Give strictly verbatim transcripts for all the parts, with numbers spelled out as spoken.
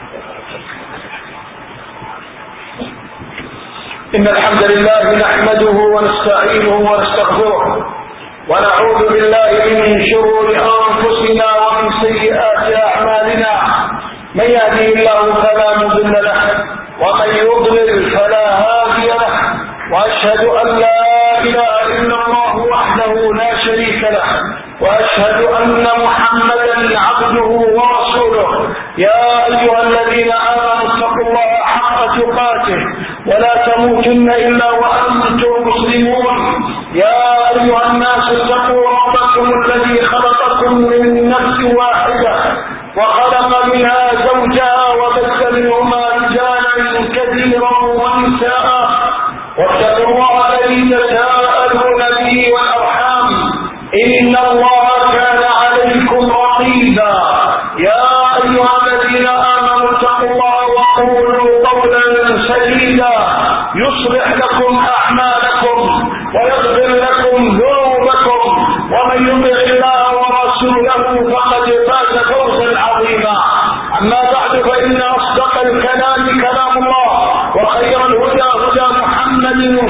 إن الحمد لله نحمده ونستعينه ونستغفره ونعوذ بالله من شرور أنفسنا ومن سيئات أعمالنا. من يهده الله فلا مضل له ومن يضلل فلا هادي له، وأشهد أن لا إله إلا الله وحده لا شريك له، وأشهد أن محمدا عبده ورسوله. يا أيها الذين آمنوا اتقوا الله حق تقاته ولا تموتن إلا وأنتم مسلمون. يا أيها الناس اتقوا ربكم الذي خلقكم من نفس واحدة وخلق منها زوجها وبث منهما رجالا كثيرا ونساء، واتقوا الله الذي تساءلون به والأرحام إن الله كان عليكم رقيبا. يا أيها الذين آمنوا اتقوا الله وقولوا قولا سديدا يصلح لكم أعمالكم ويغفر لكم ذنوبكم، ومن يطع الله ورسوله فقد فاز فوزا عظيما. أما بعد، فإن أصدق الكلام كلام الله، وخير الهدى هدى محمد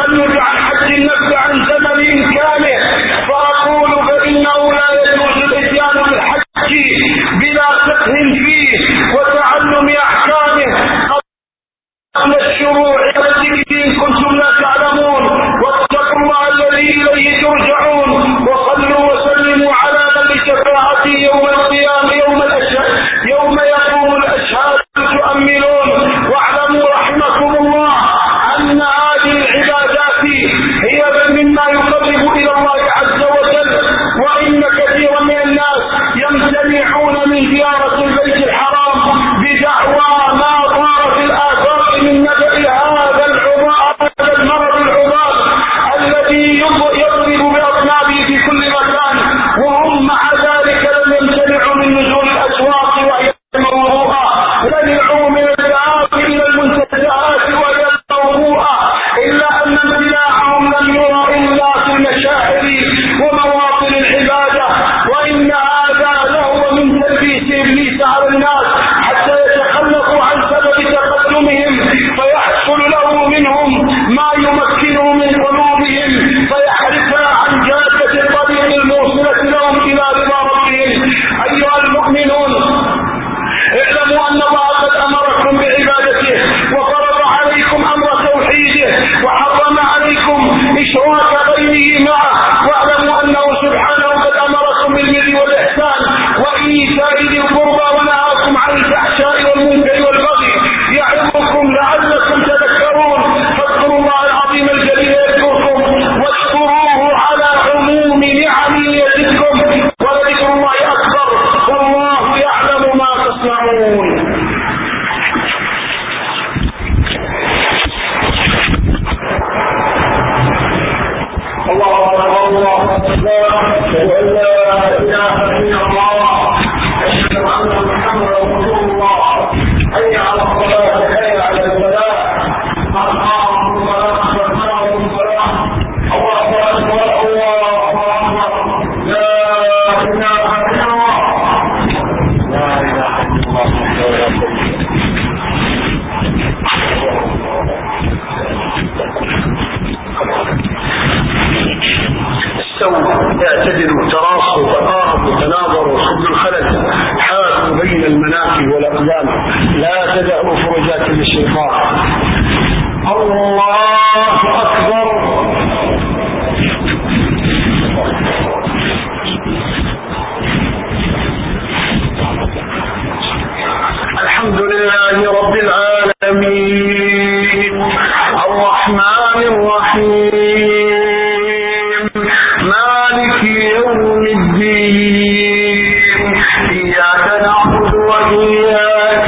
التخلف عن حج النفس عن زمن إمكانه، فأقول فإنه لا يجوز الإتيان بالحج بلا فقه فيه وتعلم أحكامه قبل الشروع والذكر إن كنتم لا تعلمون، واتقوا الله الذي إليه ترجعون، وصلوا وسلموا على من لشفاعته يوم القيامة يوم الأشهاد يوم يقوم الأشهاد تؤملون. واعلموا رحمكم الله أن هذه العبادات هي مما يقرب إلى الله عز وجل، وإن كثيرا من الناس يمتنعون من زيارة البيت الحرام بدعوى ما ظهر في الآثار من نبأ هذا هذا المرض العضال الذي يضرب بأطنابه في كل مكان، وهم مع ذلك لم يمتنعوا من نزول الأسواق وهي موضوعة، لم يعوا من الذهاب إلى المنتزهات وهي موضوعة، إلا أن امتناعهم لم يرى إلا في المشاعر ومواطن العبادة، وإن هذا لهو من تلبيس إبليس على الناس حتى يتخلفوا عن سبب تقدمهم، فيحصل له منهم ما يمكنه من قلوبهم فيحرفها عن جادة الطريق الموصلة لهم إلى رضا ربهم. أيها المؤمنون، اعلموا أن الله قد أمركم بعبادته وفرض عليكم أمر توحيده وحرم عليكم إشراك غيره معه، واعلموا أنه سبحانه قد أمركم بالبر والإحسان وإيتاء ذي القربى ونهاكم عن الفحشاء والمنكر والبغي يعظكم لعلكم تذكرون. فاذكروا الله العظيم الجليل يذكركم واشكروه على عموم نعمه يزدكم، ولذكر الله أكبر والله يعلم ما تصنعون. الله أكبر الله أكبر، أشهد أن لا إله إلا الله، أشهد أن محمدا رسول الله، حي على الصلاة حي على الفلاح، قد قامت الصلاة قد قامت الصلاة، الله أكبر الله أكبر، لا إله إلا الله لا إله إلا الله وحده لا شريك استووا اعتدلوا تراصوا تقاربوا تناظروا صدوا الخلل حاذوا بين المناكب والأقدام، لا تدعوا فرجات للشيطان. الله أكبر. الحمد لله رب العالمين الرحمن الرحيم مالك يوم الدين، إياك نعبد وإياك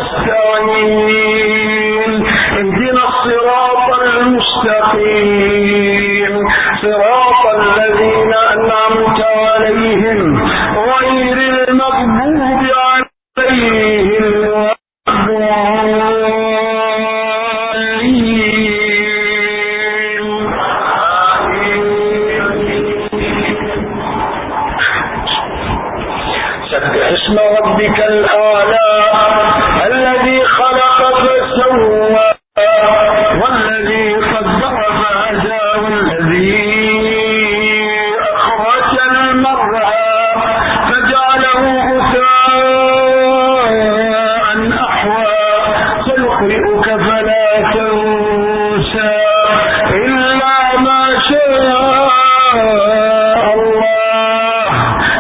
نستعين، اهدنا الصراط المستقيم صراط الذين أنعمت عليهم غير المغضوب عليهم اسم ربك الأعلى الذي خلق فسوى والذي قدر فهدى والذي أخرج المرعى فجعله غثاء أحوى سنقرئك فلا تنسى إلا ما شاء الله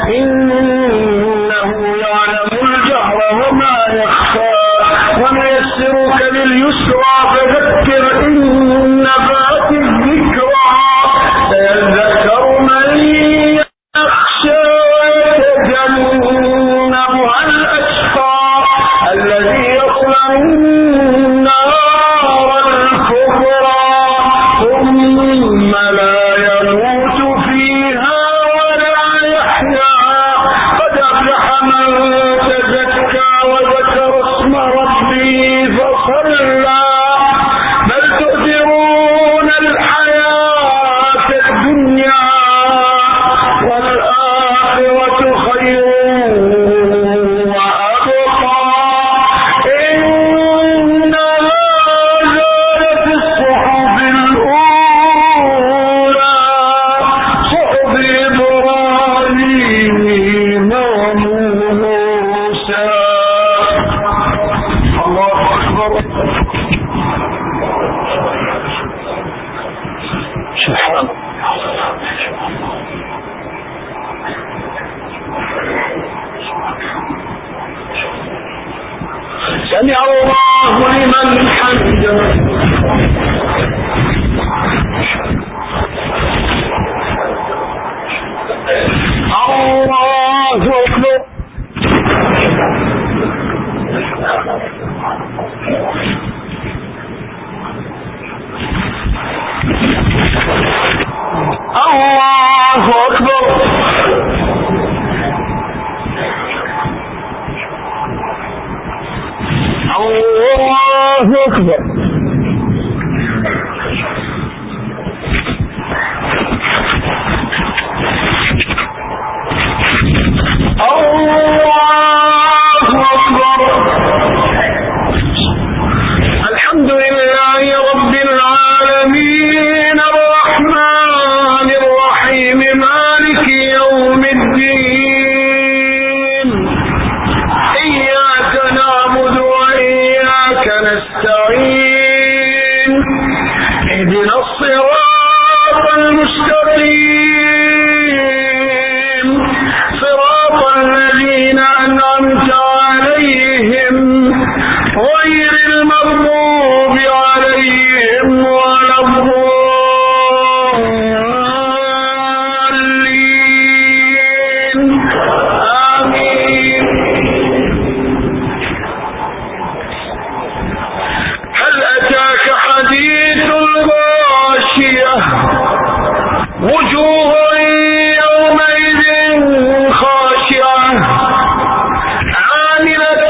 إنه يعلم الجهر وما يخفى ونيسرك لليسرى فذكر إن نفعت الذكرى سيذكر من يخشى ويتجنبها الأشقى الذي يصلى النار الكبرى ثم لا يموت فيها ولا يحيا قد أفلح من تزكى وذكر اسم ربه فصلى سبحان سمع الله لمن حمده. الله أكبر. الله أكبر. الله أكبر. الحمد لله رب العالمين الرحمن الرحيم مالك يوم الدين إياك نعبد وإياك نستعين اهدنا الصراط المستقيم صراط الذين أنعمت عليهم غير المغضوب عليهم ولا الضالين آمين. هل أتاك حديث الغاشية وجوه يومئذ خاشعة عاملة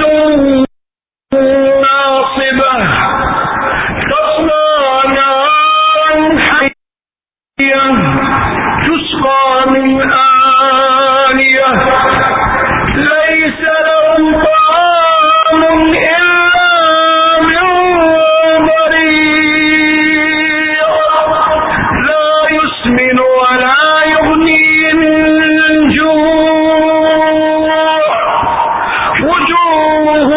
ناصبة تصلى نارا حمية تسقى من آنية ليس لهم طعام إلا من ضريع لا يسمن ولا يغني من جوع وجوه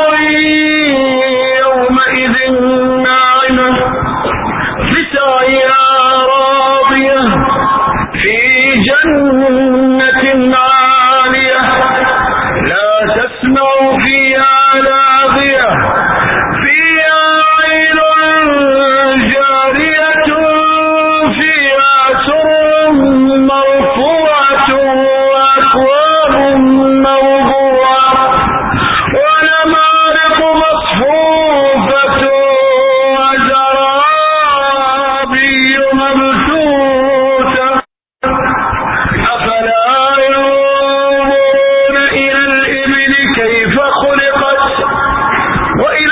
يومئذ ناعمة لسعيها راضية في جنة عالية لا تسمع فيها لاغية فيها عين جارية فيها سرر مرفوعة وأكواب موضوعة ونمارق مصفوفة وزرابي مبثوثة أفلا ينظرون إلى الإبل كيف خلقت وإلى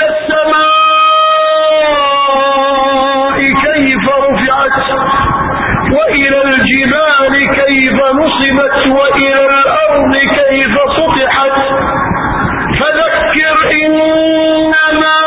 السماء كيف رفعت وإلى الجبال كيف نصبت وإلى الأرض كيف سطحت فذكر إنما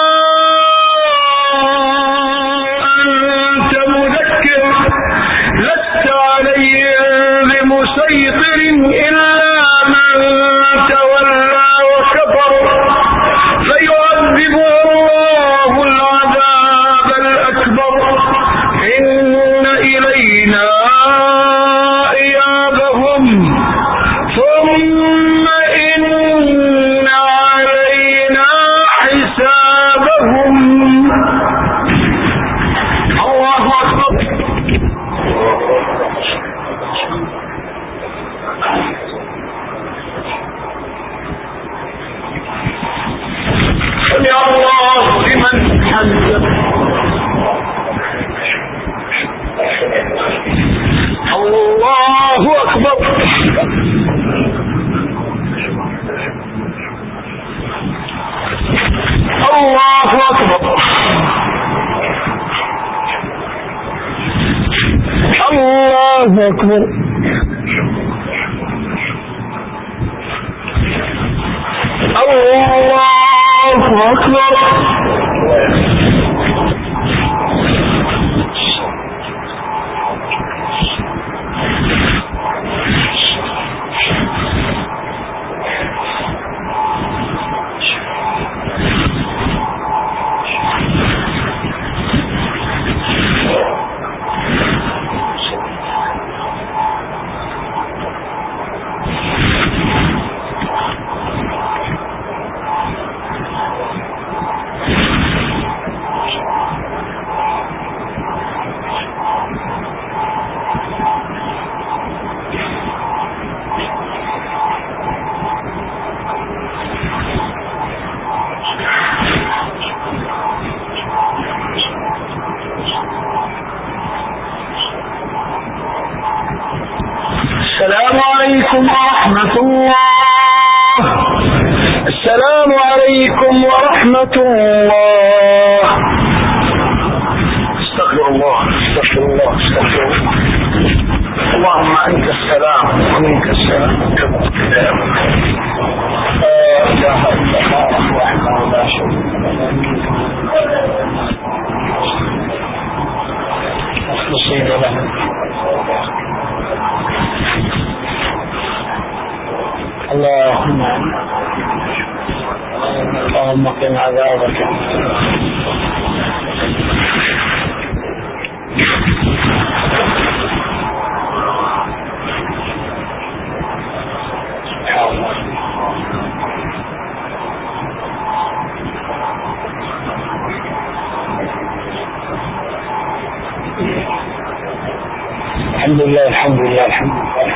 أنت مذكر لست عليهم بمسيطر إلا من تولى وكفر فيعذبه الله العذاب الأكبر إن إلينا إيابهم ثم إن علينا حسابهم. الله أكبر. سمع الله لمن حمده. الله أكبر. الله أكبر. الله أكبر. الله أكبر. عليكم ورحمة الله. استغفر الله استغفر الله استغفر الله. اللهم أنت السلام ومنك السلام. لا إله إلا الله وحده لا شريك له مخلصين له. اللهم اللهم قم عذابك. الحمد لله الحمد لله الحمد لله.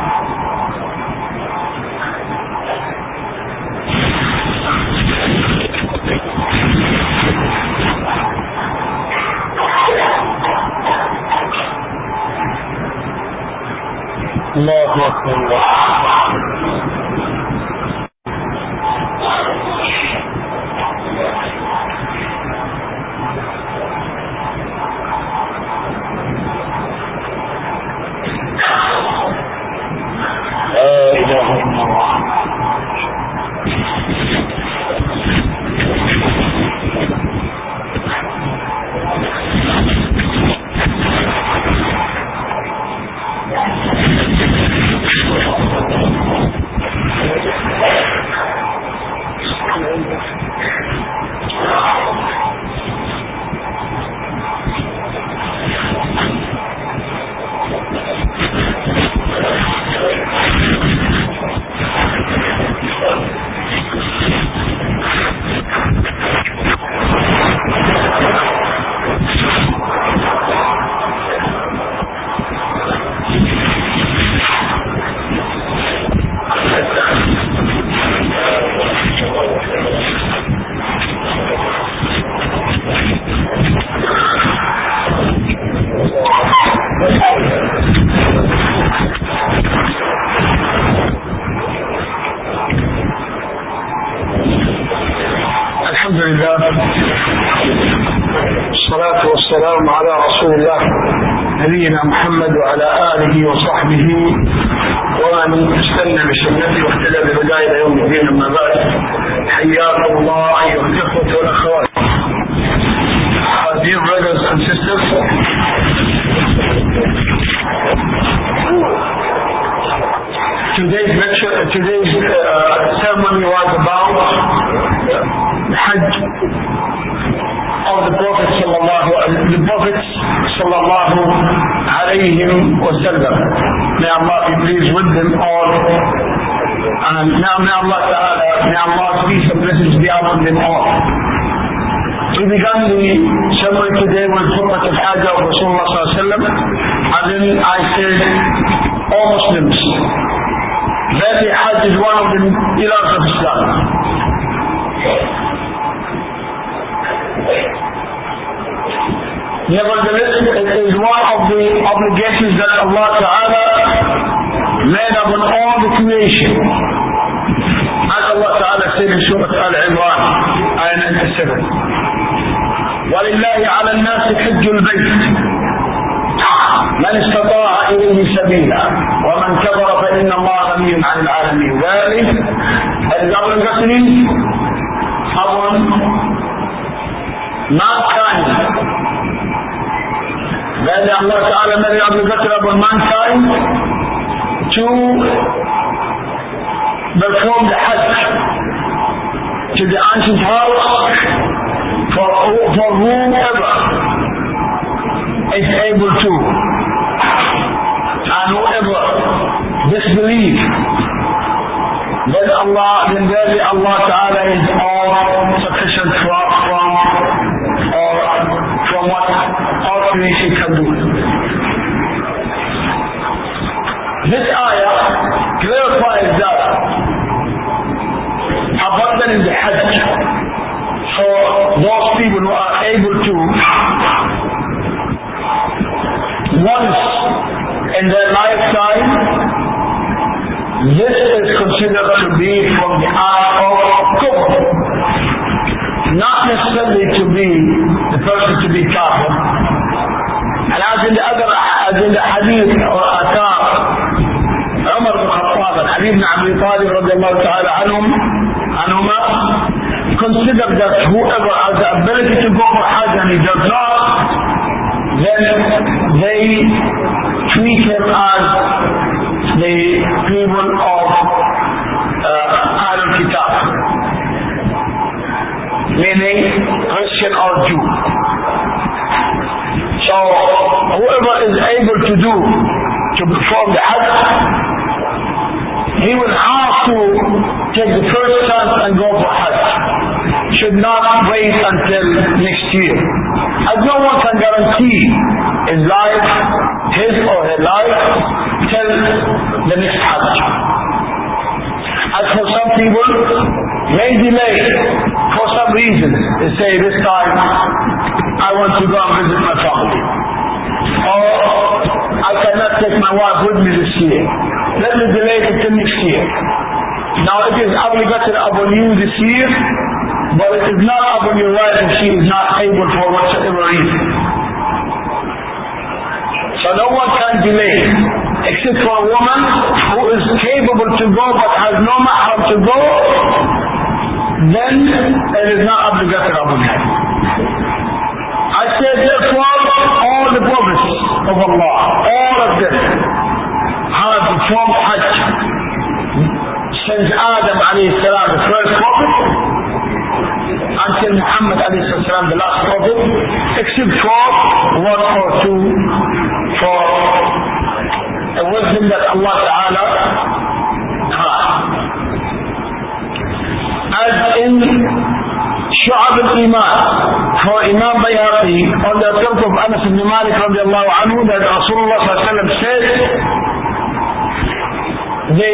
الله أكبر الله. الصلاة والسلام على رسول الله نبينا محمد وعلى آله وصحبه ومن استنى بسنته واهتدى بهداه إلى يوم الدين. أما بعد، حياكم الله أيها الإخوة والأخوات. Dear brothers and sisters, today's lecture, today's uh, ceremony was about the Hajj of the Prophet sallallahu the Prophets sallallahu alayhim wa sallam. May Allah be pleased with them all, and now may Allah Ta'ala, may Allah's peace and blessings be upon them all. We began the ceremony today with Khutbah al-Hajj of Rasulullah sallallahu alayhi wa sallam, and then I said, all Muslims, that the Hajj is one of the pillars of Islam. Nevertheless, it is one of the obligations that Allah Ta'ala made upon all the creation. As Allah Ta'ala said in Surah Al-Imran, ayah ninety-seven, وَلِلَّهِ عَلَى النَّاسِ حِجُّ الْبَيْتِ مَنِ اسْتَطَاعَ إِلَيْهِ سَبِيلًا وَمَنْ كَفَرَ فَإِنَّ اللَّهَ غَنِيٌّ عَنِ الْعَالَمِينَ. ذلك is obligatory upon mankind. That Allah Ta'ala made it obligatory upon mankind to perform the Hajj to the ancient house for, for whoever is able to, and whoever disbelieves, then Allah, then really Allah Ta'ala is all sufficient from, from or from what all creation can do. This ayah clarifies that abandoning the Hajj for those people who are able to once in their lifetime, this is considered to be from the act of kufr. not necessarily to be the person to be kafir. And as in the other, as in the hadith or athar, Umar ibn Khattab and Ali ibn Abi Talib radiallahu ta'ala anhum, anhuma, considered that whoever has the ability to go for Hajj and he does not, then they treat him as the people of uh, Ahlul Kitab, meaning Christian or Jew. So whoever is able to do, to perform the Hajj, he will have to take the first chance and go for Hajj. Should not wait until next year, as no one can guarantee his life, his or her life, till the next Hajj. As for some people, may delay for some reason. They say, this time I want to go and visit my family, or I cannot take my wife with me this year, let me delay it until next year. Now it is obligatory upon you this year, but it is not upon your wife if she is not able for whatsoever reason. So no one can delay, except for a woman who is capable to go but has no mahram to go, then it is not obligatory upon her. I said therefore all the prophets of Allah, all of them have performed Hajj since Adam alayhi salam, the first prophet, until Muhammad alayhi salam, the last prophet, except for one or two for a wisdom that Allah Ta'ala had. As in Shu'ab al-Iman, for Imam Bayhaqi, on the account of Anas ibn Malik radiallahu anhu, that Rasulullah sallallahu alayhi wa sallam said, the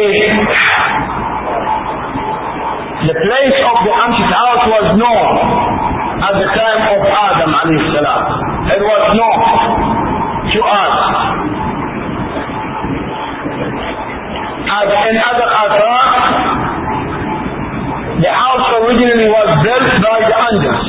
the place of the ancient house was known at the time of Adam alayhi salam. It was known to us. As in other athar, the house originally was built by the angels.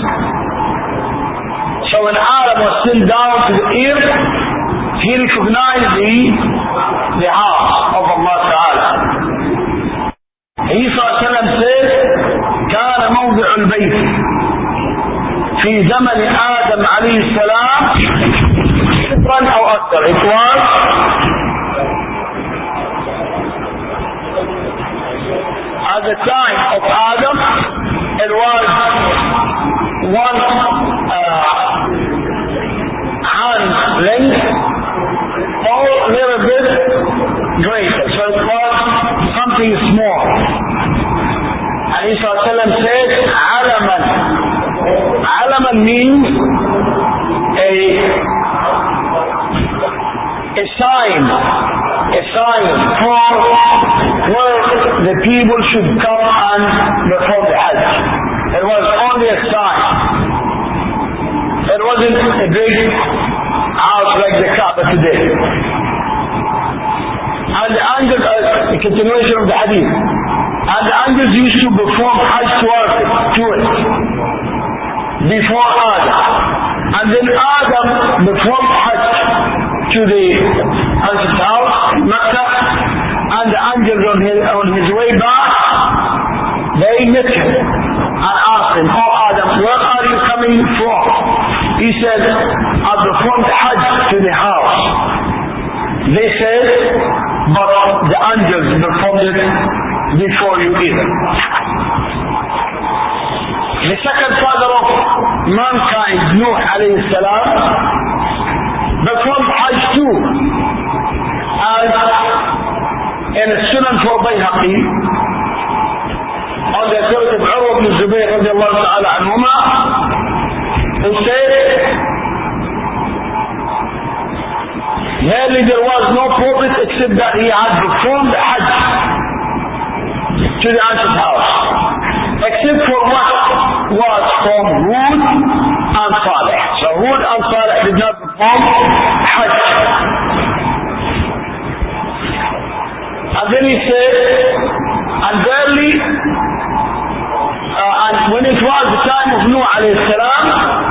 So when Adam was still down to the earth, he recognized the, the house of Allah Ta'ala. He صلى الله عليه وسلم said, كان موضع البيت في زمن آدم عليه السلام شبرا أو أكثر. It was at the time of Adam, it was one uh, hand length or a little bit greater. So it was something small. And Isa said, Alaman. Alaman means a, a sign, a sign for where the people should come and perform the Hajj. It was only a sign. It wasn't a big house like the Kaaba today. And the angels, uh, the continuation of the hadith, and the angels used to perform Hajj towards it, to it, before Adam. And then Adam performed Hajj to the ancient house, Makkah, and the angels on his, on his way back, they met him and asked him, oh Adam, where are you coming from? He said, I performed Hajj to the house. They said, but the angels performed it before you either. The second father of mankind, Nuh alayhi salam, performed Hajj too. As in a Sunan for Bayhaqi, on the account of Urwa ibn Zubayr radiallahu ta'ala anhuma, who said, Verily there was no prophet except that he had performed Hajj to the ancient house, except for what was from Hud and Saleh. So Hud and Saleh did not perform Hajj. And then he said, and verily uh, and when it was the time of Nuh alayhi salam,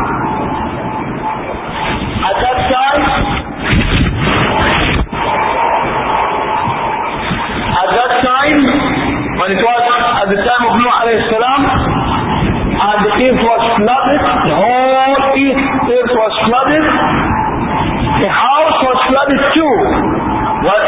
at that time, at that time, when it was at the time of Nuh alayhi salam, and the earth was flooded, the whole earth, earth was flooded, the house was flooded too. What,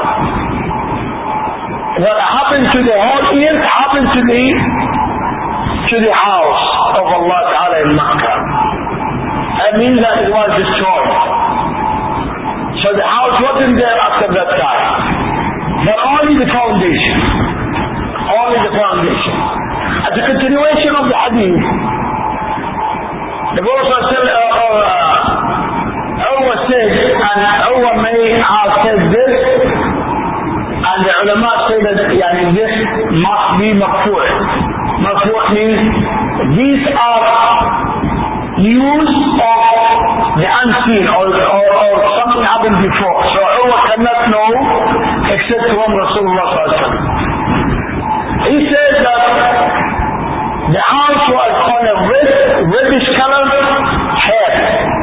what happened to the whole earth happened to the to the house of Allah Ta'ala in Makkah. That means that it was destroyed. So the house wasn't there after that time. But only the foundation. Only the foundation. As a continuation of the hadith, the Prophet said, uh, uh, Urwa said, and Urwa may have said this, and the ulama say that yani, this must be maqfu'. Maqfu' means these are news of the unseen or, or, or something happened before. So Urwa cannot know except from Rasulullah sallallahu alaihi wasallam. He says that the house was on a red, reddish color hair.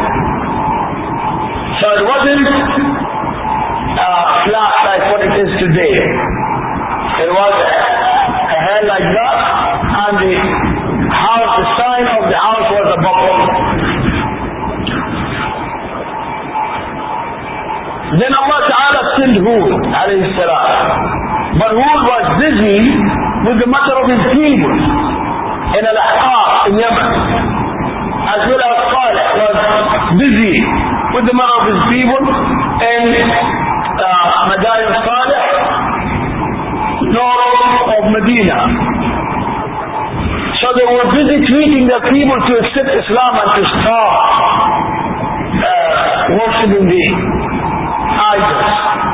So it wasn't uh, flat like what it is today. It was a, a hair like that, and the house, the sign of the house was a bubble. Then Allah Ta'ala sent Hud alayhi salam. But Hud was busy with the matter of his people in Al-Ahqaf in Yemen, as well as Salih was busy with the matter of his people in uh, Madain Salih, north of Medina. So they were busy treating their people to accept Islam and to stop uh, worshipping the idols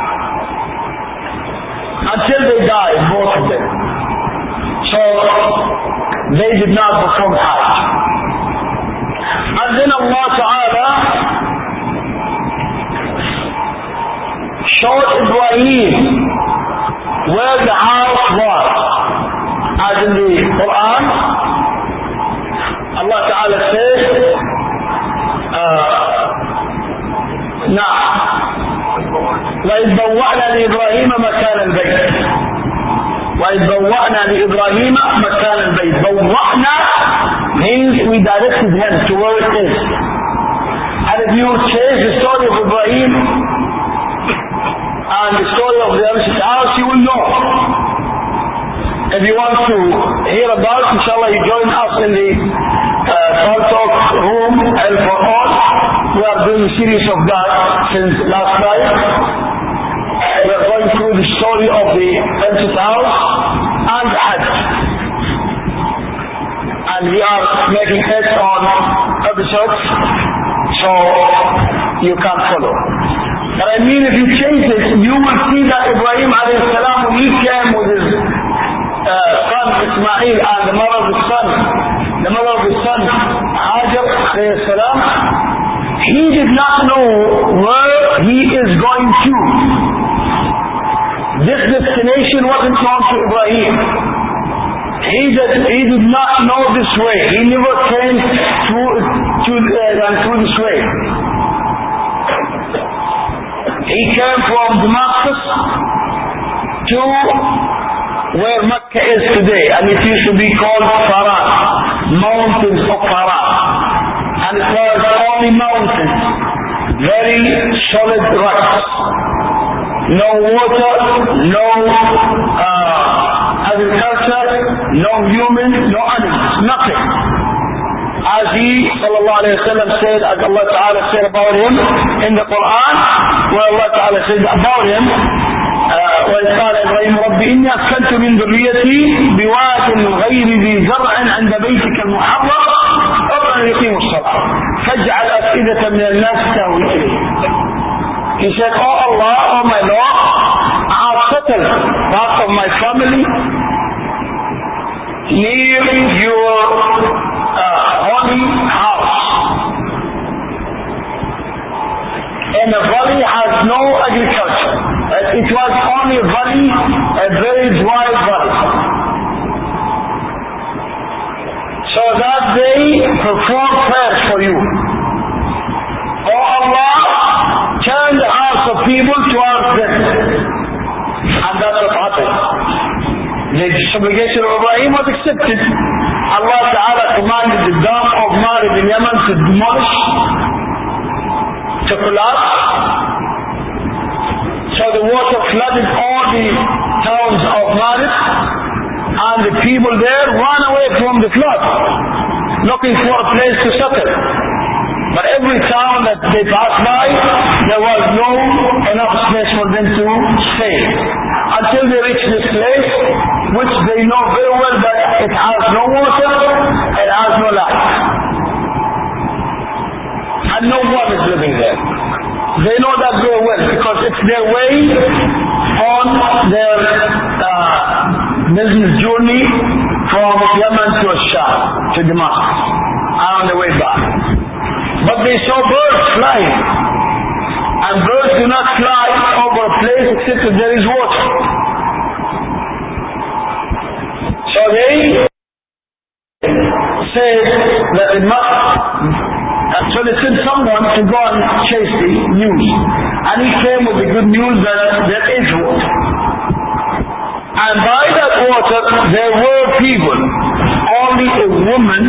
until they died, both of them. So they did not perform Hajj. And then Allah Ta'ala showed Ibrahim where the house was. As in the Quran, Allah Ta'ala says, نعم وإذ بوأنا لإبراهيم مكان البيت وإذ بوأنا لإبراهيم مكان البيت. بوأنا means we directed him to where it is. And if you change the story of Ibrahim and the story of the Ancient House, you will know. If you want to hear about it, inshallah, you join us in the uh, Talk room, L for all. We are doing a series of that since last night. We are going through the story of the Ancient House and Hajj. And we are making it on episodes, so you can follow. But I mean, if you change it, you will see that Ibrahim alayhi salam, when he came with his Uh, son Ismail and the mother of his son, the mother of his son Hajar alayhi salam, he did not know where he is going to. This destination wasn't known to Ibrahim. He did, he did not know this way. He never came through, to, uh, through this way. He came from Damascus to where Mecca is today, and it used to be called Faran, mountains of Faran. And it was only mountains, very solid rocks, no water, no uh, agriculture, no human, no animals, nothing. As he sallallahu alayhi wa sallam said, as Allah Ta'ala said about him in the Quran, where Allah Ta'ala said about him, وإذ قال إبراهيم رب إني أسكنت من ذريتي بواد غير ذي زرع عند بيتك المحرم ربنا يقيموا الصلاة فاجعل أفئدة من الناس تهوي إليه. He said, Oh Allah, oh my Lord, I have settled part of my family near your uh, holy house. And the valley has no agriculture. It was only a valley, a very dry valley. the supplication of Ibrahim was accepted. Allah Ta'ala commanded the dam of Marib in Yemen to demolish, to collapse. So the water flooded all the towns of Marib, and the people there ran away from the flood, looking for a place to settle. But every town that they passed by, there was no enough space for them to stay. Until they reached this place, which they know very well that it has no water, it has no light. And no one is living there. They know that very well because it's their way on their uh, business journey from Yemen to Sham, to Damascus, and on the way back. But they saw birds flying, and birds do not fly over a place except if there is water. So they said that it must, and so they sent someone to go and chase the news, and he came with the good news that there is water. And by that water there were people, only a woman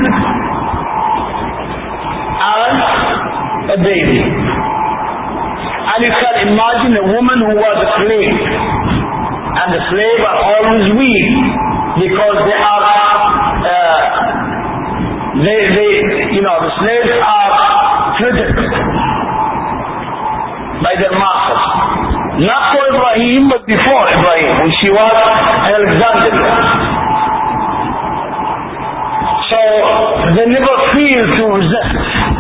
and a baby. And you can imagine a woman who was a slave, and the slaves are always weak because they are uh, they, they you know the slaves are treated by their masters, not for Ibrahim but before Ibrahim, when she was in Alexandria. So they never feel to resist.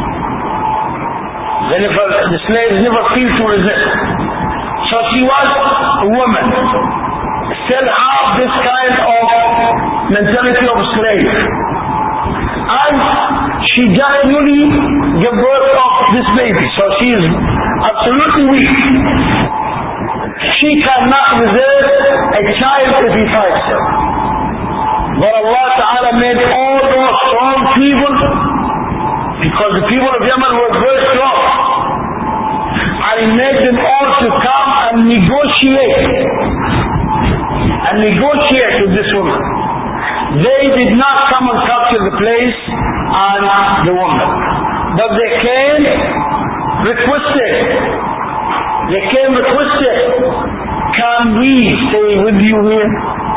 They never, the slaves never feel to resist. So she was a woman, still have this kind of mentality of a slave. And she just newly gave birth of this baby, so she is absolutely weak. She cannot resist a child if he fights her. But Allah Ta'ala made all those strong people, because the people of Yemen were very strong, and He made them all to come and negotiate and negotiate with this woman. They did not come and capture the place and the woman, but they came requested they came requested can we stay with you here?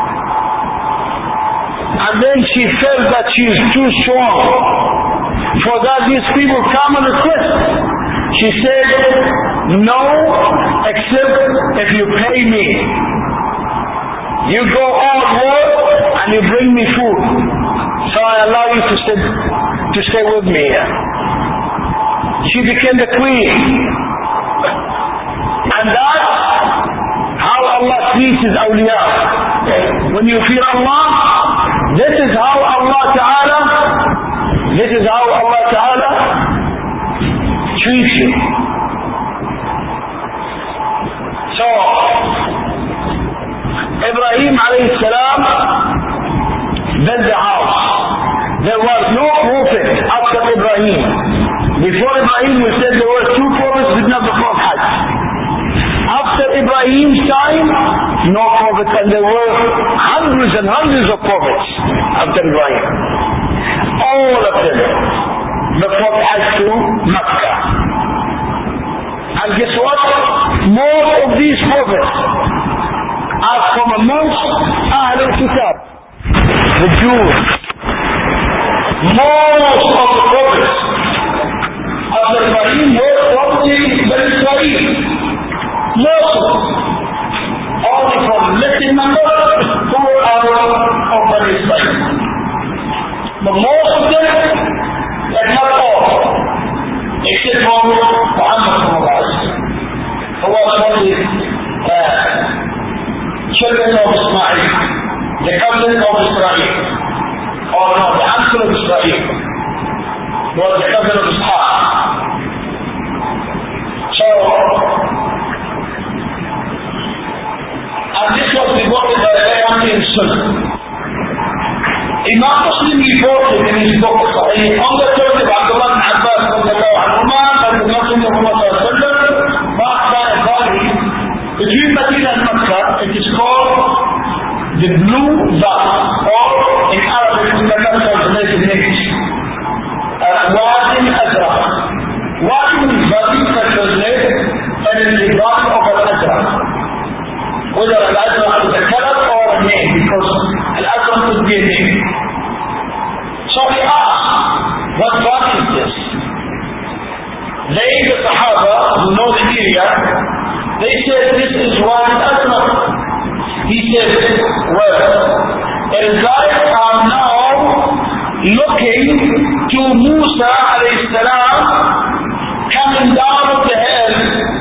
And then she felt that she is too strong for that these people come and request. She said, no, except if you pay me. You go out work and you bring me food, so I allow you to stay, to stay with me here. She became the queen. And that's how Allah treats His awliya. When you fear Allah, this is how Allah Ta'ala this is how Allah Ta'ala treats you. So Ibrahim alayhi salam built the house. There was no prophet after Ibrahim. Before Ibrahim we said there were two prophets did not perform Hajj. After Ibrahim's time, no prophets, and there were hundreds and hundreds of prophets after Ibrahim. All of them performed Hajj to Makkah. And guess what? Most of these prophets are from amongst Ahl al-Kitab, the Jews. Most of the prophets after Ibrahim were from the Bani Israel. Most of them. Only from little number who are of Bani Israel. But most of them, but not all, except for Muhammad who was one of the uh, children of Ismail, the cousin of Israel, or no, the uncle of Israel. Syria, they said this is one Aslam. He said, well, it is like I'm now looking to Musa alayhi salam coming down of the hill,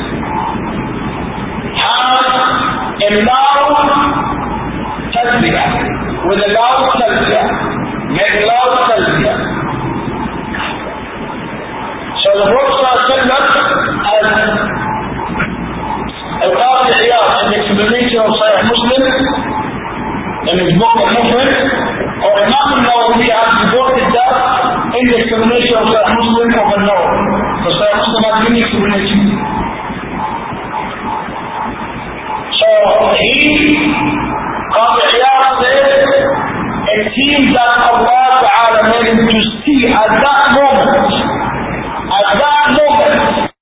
has a loud tasbih, with a loud tasbih, make a loud tasbih. So the Prophet as Al-Qadi Iyad in the explanation of Sahih Muslim in his book Al-Mufid, or Imam al-Nawawi has reported that in the explanation of Sahih Muslim of Al-Nawawi. So Sahih Muslim has many explanations. So he, Qadi Iyad said, it seems that Allah Ta'ala made him to see at that moment, at that moment,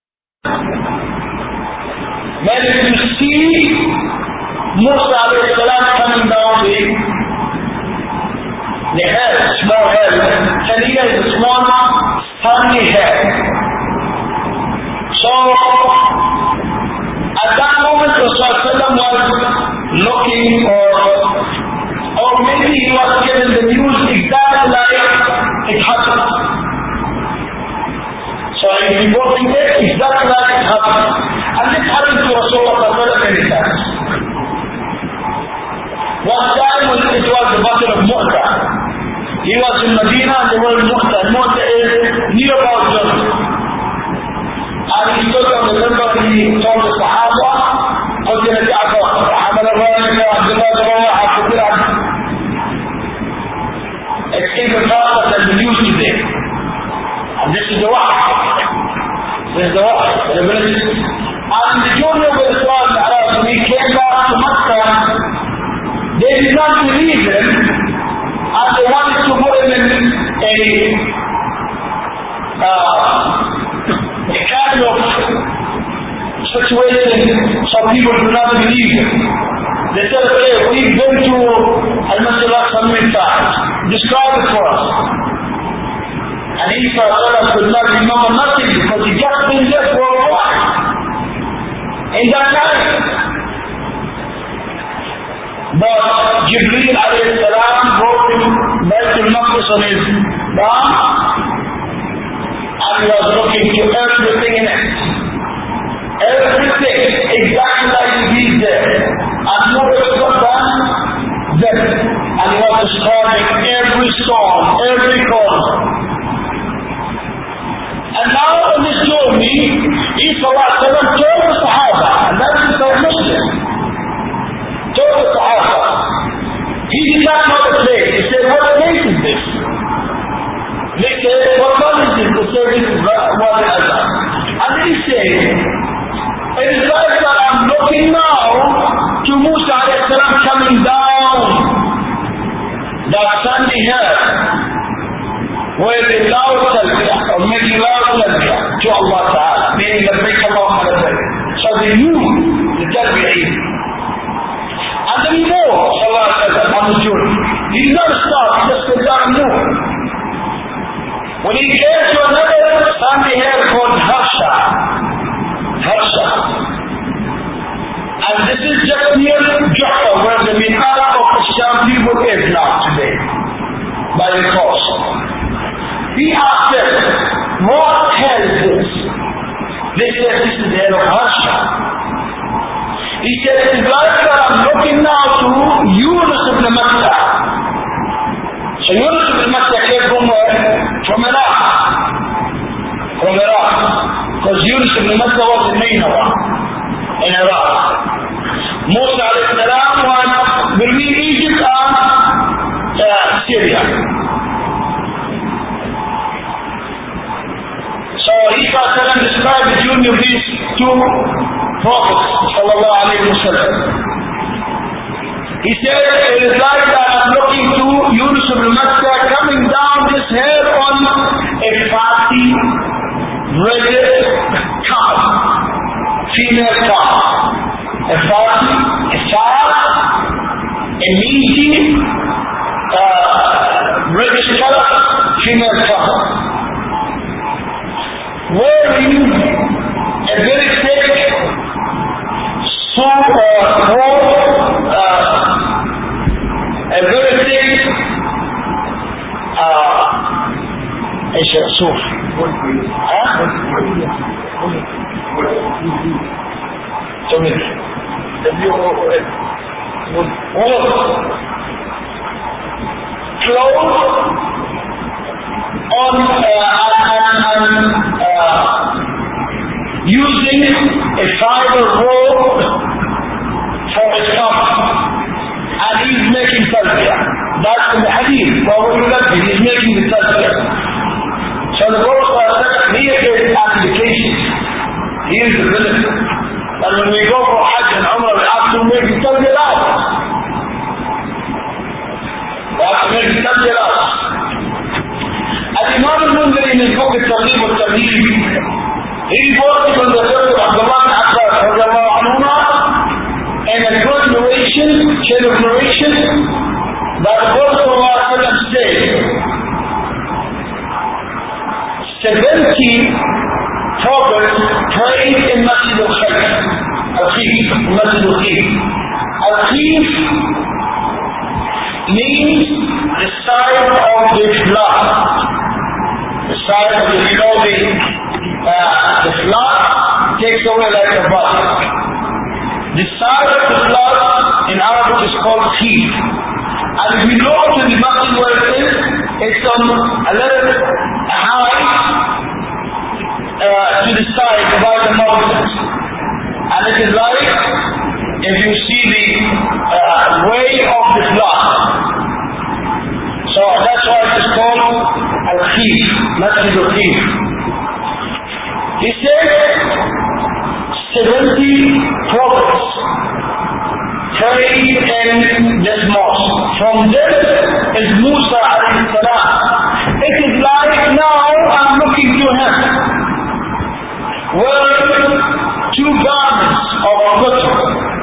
made him to see Musa alayhi salam coming down the, the hill, small hill. Thaniya is a small, sandy hill. So, at that moment, Rasulullah was looking for, or maybe he was given the news exactly like it happened. So he is reporting it exactly like it happened. And this happened to Rasulullah many times. One time when it was the battle of Mu'tah, he was in Medina and they were in Mu'tah. Mu'tah is near about Jordan. And he stood on the river and he told the Sahaba, قتل جعفر وحمل الراية عبد الله بن رواحة قتل عبد. It's even faster than the news today. And this is the wahy. This is the wahy. And the journey of Islam, when he came back to Makkah, they did not believe him, and they wanted to put him in a, uh, a kind of situation so people do not believe him. They said, okay, we've been to Al-Masjid al-Aqsa many times. Describe it for us. And Isa could not remember nothing because he just been there for a while. In that time. But Jibreel alayhi salam brought him Bayt al-Maqdis on his arm, and he was looking to everything in it. Everything, exactly like he is there. And no extra than them. And he was describing every stone, every corner. And now on this journey, Isa alayhi salam told the Sahaba, and that is the Muslim, told the Sahaba, he did not know the place. He said, what place is this? They said, what place is this? They said, this is Wadi Azhar. And then he said, it is like that I'm looking now to Musa alayhi salam coming down that sandy hill where they loud talbiyah or making loud talbiyah to Allah Ta'ala, meaning labbaik Allahumma labbaik. So they knew the talbiyah is. And then he moved, sallallahu alayhi wa sallam, on the journey. He did not stop, he just went down and moved. When he came to another sandy hill called Harsha, Harsha. And this is just near Jaffa, where the Minara of the Sham people is now today, by the coast. He asked them, what hell is this? They said, this is the hell of Harsha. He said, it is like that I'm looking now to Yunus ibn Matta. So Yunus ibn Matta came from where? From Iraq. From Iraq. Because Yunus ibn Matta was in Nineveh, in Iraq. Musa alayhi salam was between Egypt and uh, Syria. So Isa described the journey of these two prophets, sallallahu alayhi wa sallam. He said, it is like that I'm looking to Yunus ibn Matta coming down this hill on a fatty, red cow, female cow. A fatty, a fat, a meaty, uh, reddish color, female cow. Wearing a very thick الكسوف. ها؟ جميل. Clothes on uh, and, and uh, using a fiber rope for his cover, and he's making talbiyah. That's in the hadith. He's making the talbiyah. So the Prophet here is application. Here is the benefit. And when we go for Hajj and Umrah, we have to make the talbiyah. We have to make the talbiyah. الإمام المنذري من فوق الترغيب والترهيب he reported from the Prophet Abdullah ibn Abbas radiallahu anhuma in a good narration, chain of narration, that the Prophet said seventy prophets prayed in Masjid al-Khayf, al-Khif, Masjid al-Khif. Al-Khif means the side of the flood. The side of the clothing, uh, the flood takes away like a body. The side of the flood in Arabic is called khif. And if you go to the masjid where it is, it's on a little high uh, to the side by the mountains. And it is like if you see the uh, way of the flood. So that's why it is called Al-Khif, Masjid Al-Khif. He said seventy prophets prayed in this mosque. From this is Musa alayhi salam. It is like now I'm looking to him wearing two garments of cotton,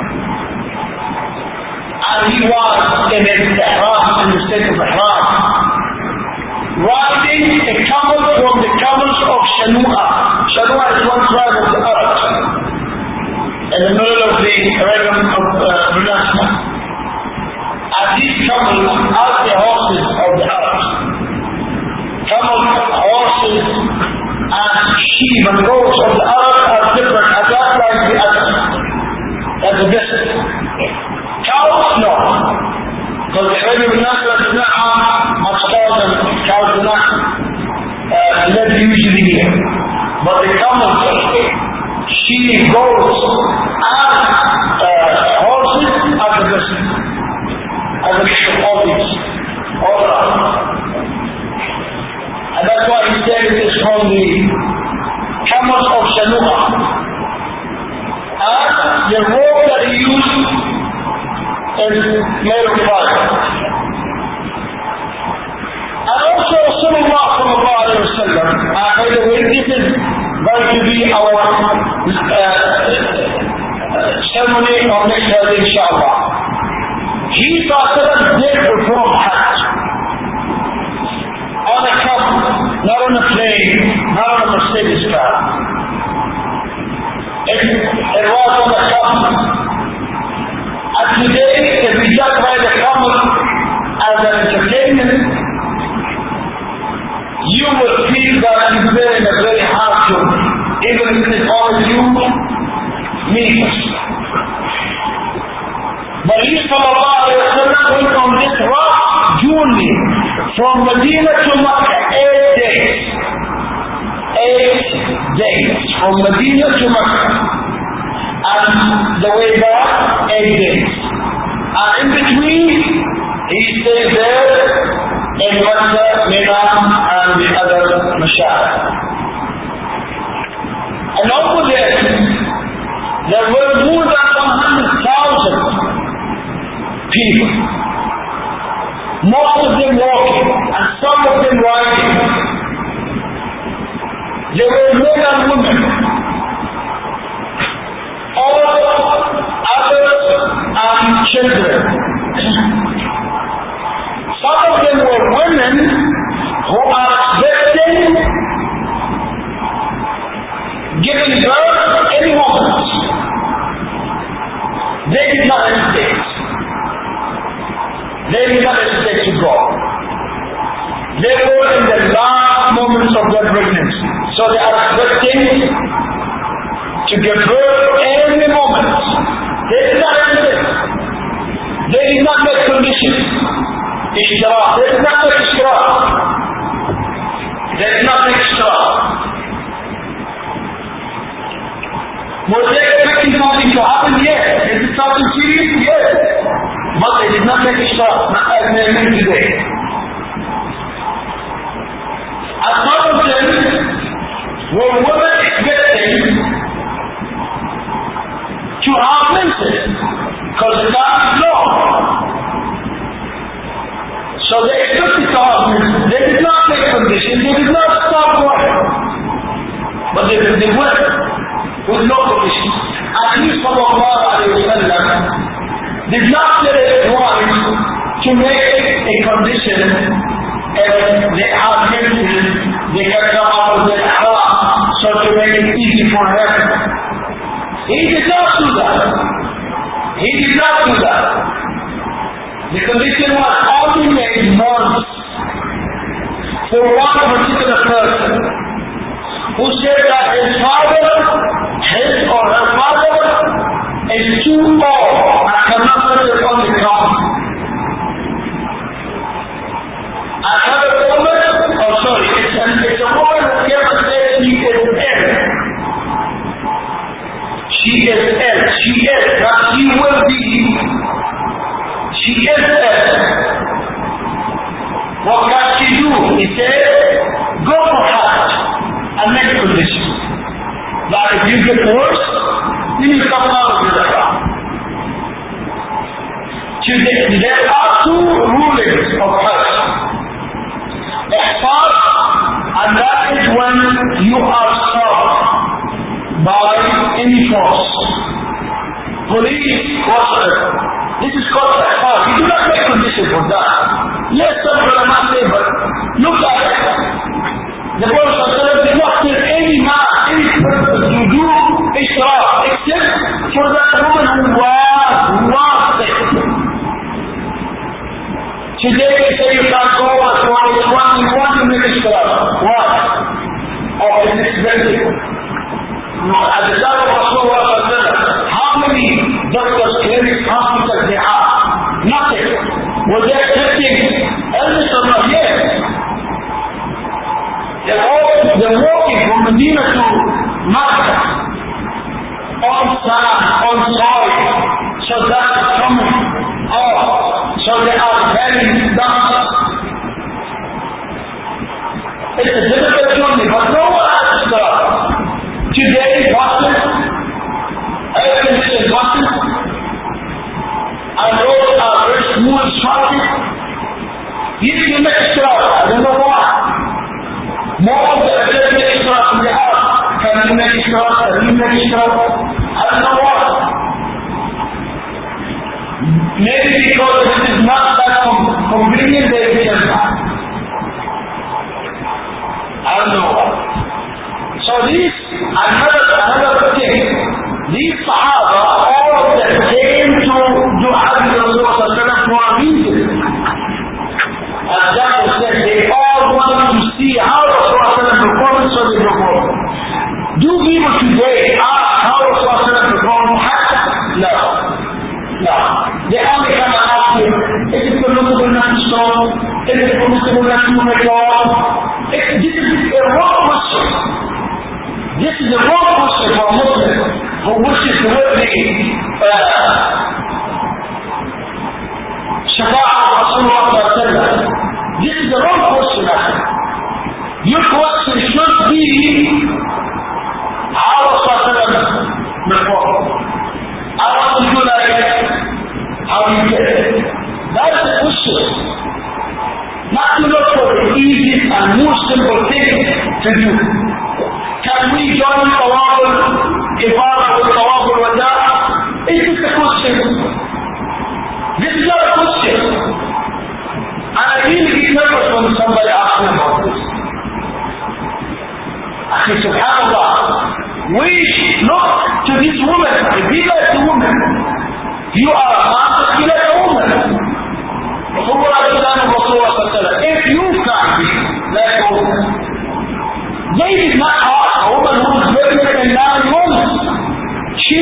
and he was in his ihram, in the state of ihram, riding a camel from the camels of Shanua. Shanua is one tribe of the Arabs in the middle of the region of Runasma. And these camels are the horses of the Arabs. Camels, horses, and sheep and goats of the Arabs are different, and that's like the others. That's the best. Cows, no. Because the Arabian Nasra does not have much cows, and cows do not uh, live usually here. But the camels, sheep, goats, and uh, horses are the best. Are the best of all these. All around. And that's why he said it is from the camels of Shanua. And the rope that he used is made of fire. And also Rasulullah sallallahu alayhi wa sallam, uh, by the way, this is going to be our uh, ceremony on next Thursday, inshallah. He did perform Hajj on a camel, not on a plane, not on a Mercedes car. It, it was on a camel. And today, if we just ride a camel as an entertainment, you will feel that you're wearing a very hard job, even if it is only you meters. But he sallallahu alayhi wa sallam went on this rough journey from Medina to Makkah, eight days. Eight days. From Medina to Makkah. And the way back, eight days. And in between, he stayed there in Makkah, Mina, and the other Mashar. And over there, there were more than one hundred thousand people. Most of them walking, and some of them riding. There were men and women. All others and children. Some of them were women who are expecting giving birth any moment. They did not hesitate. They did not hesitate to go. They were in the last moments of their to give birth any moment. They did not exist. They did not make conditions. Ishtirah. They did not make ishtirah. They did not make ishtirah. Was they expecting something to happen? Yes. Is it something serious? Yes. But they did not make ishtirah. Not as they are doing today. As some of them were women expecting to have menses, because the time is long. So they expected to have menses. They did not make conditions. They did not stop working. But they, they went with no conditions. And he sallallahu alayhi wa sallam did not say it wise to make a condition if they have menses, they can come out of the haram, so to make it easy for him. He did not do that. He did not do that. The condition was only made once for one particular person who said that his father, his or her father, is too old and cannot serve on the ground. Another woman, oh sorry, it's, an, it's a woman who came and said she is ill. She is ill. She is, not she will be. She is ill. What can she do? He said, go for Hajj and make conditions. But if you get worse, then you come out of the Haram. There are two rulings of Hajj. Ihsar, and that is when you are stopped by any force, police, whatever. This is called ihsar. You do not make conditions for that. Yes, some ulama say, but look at it. The Prophet did not tell any man, any person to do ishraq except for that woman who was, who was sick. Today they say you can't go as long as one, you want to make ishraq. Why? Oh, it's expensive. No, at the time of Rasulullah, how many doctors, clinics, hospitals they have? Nothing. Were they accepting illness or not? Yes. They're, all, they're walking from Medina to Makkah on sand, on soil, so that is coming off. So they are very dumb. It's a difficult journey, but no one has to stop. Today, buses, air conditioned buses, and roads are very smooth traffic. You can make a stop. I don't know why. More of the ability to start in the house. Can you make it start? Can you make it start? I don't know why. Maybe because this is not that convenient, they didn't have. I don't know why. So these, another, another thing, these Sahaba, all of them came to do Hajj Rasulullah for a reason. As Jabir said, they all wanted to see how Rasulullah performed, so they performed. Do people today ask how Rasulullah performed Hajj? No. No. They only come and ask you, is it permissible not to stone? Is it permissible not to make law? This is a wrong question. This is a wrong question for a Muslim who wishes to witness Shafa'ah of Rasulullah. This is the wrong question, actually. Your question should be how Rasulullah performed. I want to do like how you get it. That is the question. Not to look for the easiest and most simple thing to do. Can we join Tawaf al-Ifada with Tawaf al-Wada? Is this a question? This is not a question. And I really get nervous when somebody asks me about this. Akhi, subhanAllah, we look to this woman, be like the woman. You are a man, be like a woman. If you can be like a woman, they did not ask a woman who is pregnant and nine months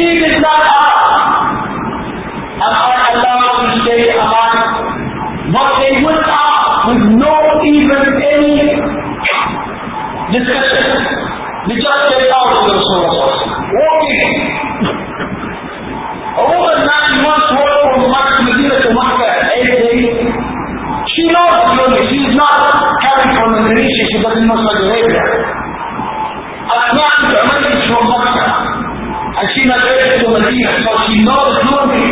did not ask, am I allowed to stay alive? But they went out with no even any discussion. They just came out of the Rasulullah, walking. A woman nine months walked from Makkah, Medina to Makkah, eight days. She knows the journey. She is not coming from Indonesia. She doesn't know Saudi Arabia. Asma is from Makkah, and she migrated to Medina, so she knows the journey.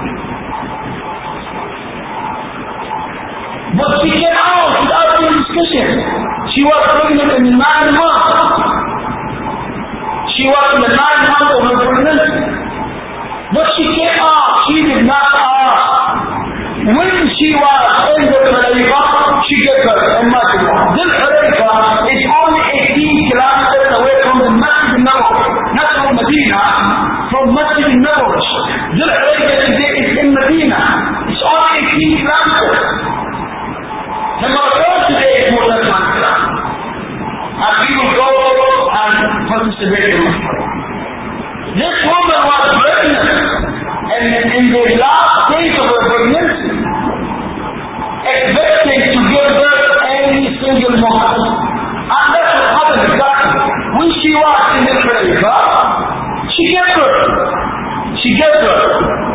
But she came out without any discussion. She was pregnant in nine months. She was in the nine months of her pregnancy. But she came out. She did not ask. When she was in the Hulayfa, she gave birth in Makkah. This Hulayfa is only eighteen kilometers away from the Masjid al-Nabawi. Not from Medina, from Masjid al-Nabawi. This Hulayfa today is in Medina. It's only eighteen kilometers. The Makkah today is more than one kilometer. And people go and participate in Makkah. This woman was pregnant, and in the last days of her pregnancy, expecting to give birth any single moment. And that's what happened exactly. When she was in the Khalifa, she gave birth. She gave birth.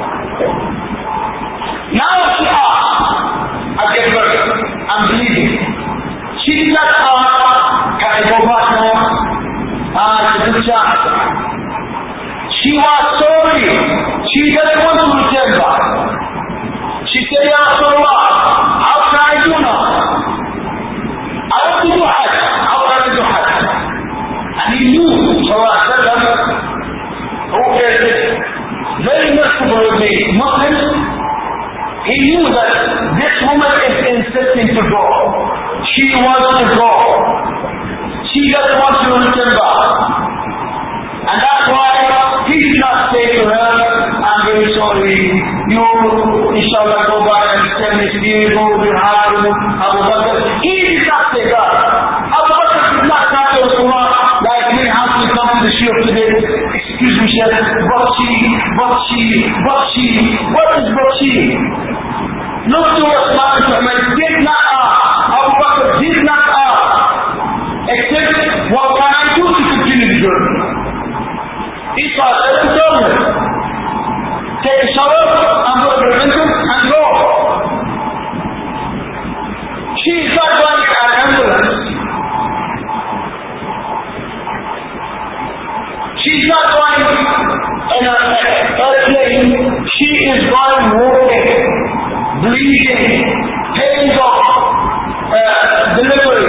Now she asked, I gave birth. I'm bleeding. She did not ask, can I go back now? Ah, it's a good chance. She was sorry. She doesn't want to return back. She said, Ya Rasulullah, how can I do now? I want to do Hajj. How can I do Hajj? And he knew, Sallallahu Alaihi Wasallam, who is very merciful with the Muslims, he knew that this woman is insisting to go. She wants to go. She doesn't want to return back. And that's why he did not say to her, I'm very sorry, you inshallah go back and tell me to you, go with Harun, Abu Bakr. He did not say that. Abu Bakr did not talk to Rasulullah like me, how to come to the shield today. Excuse me, Sheikh, Bakshi, Bakshi, Bakshi. What is Bakshi? Look to us, Prophet Muhammad did not ask. Abu Bakr did not ask. Except, what can I do to continue the journey? He thought, let's go. Take a shower, and go to the rental, and go. She is not going in an ambulance. She is not going in an airplane. She is going walking, bleeding, pains of uh, delivery,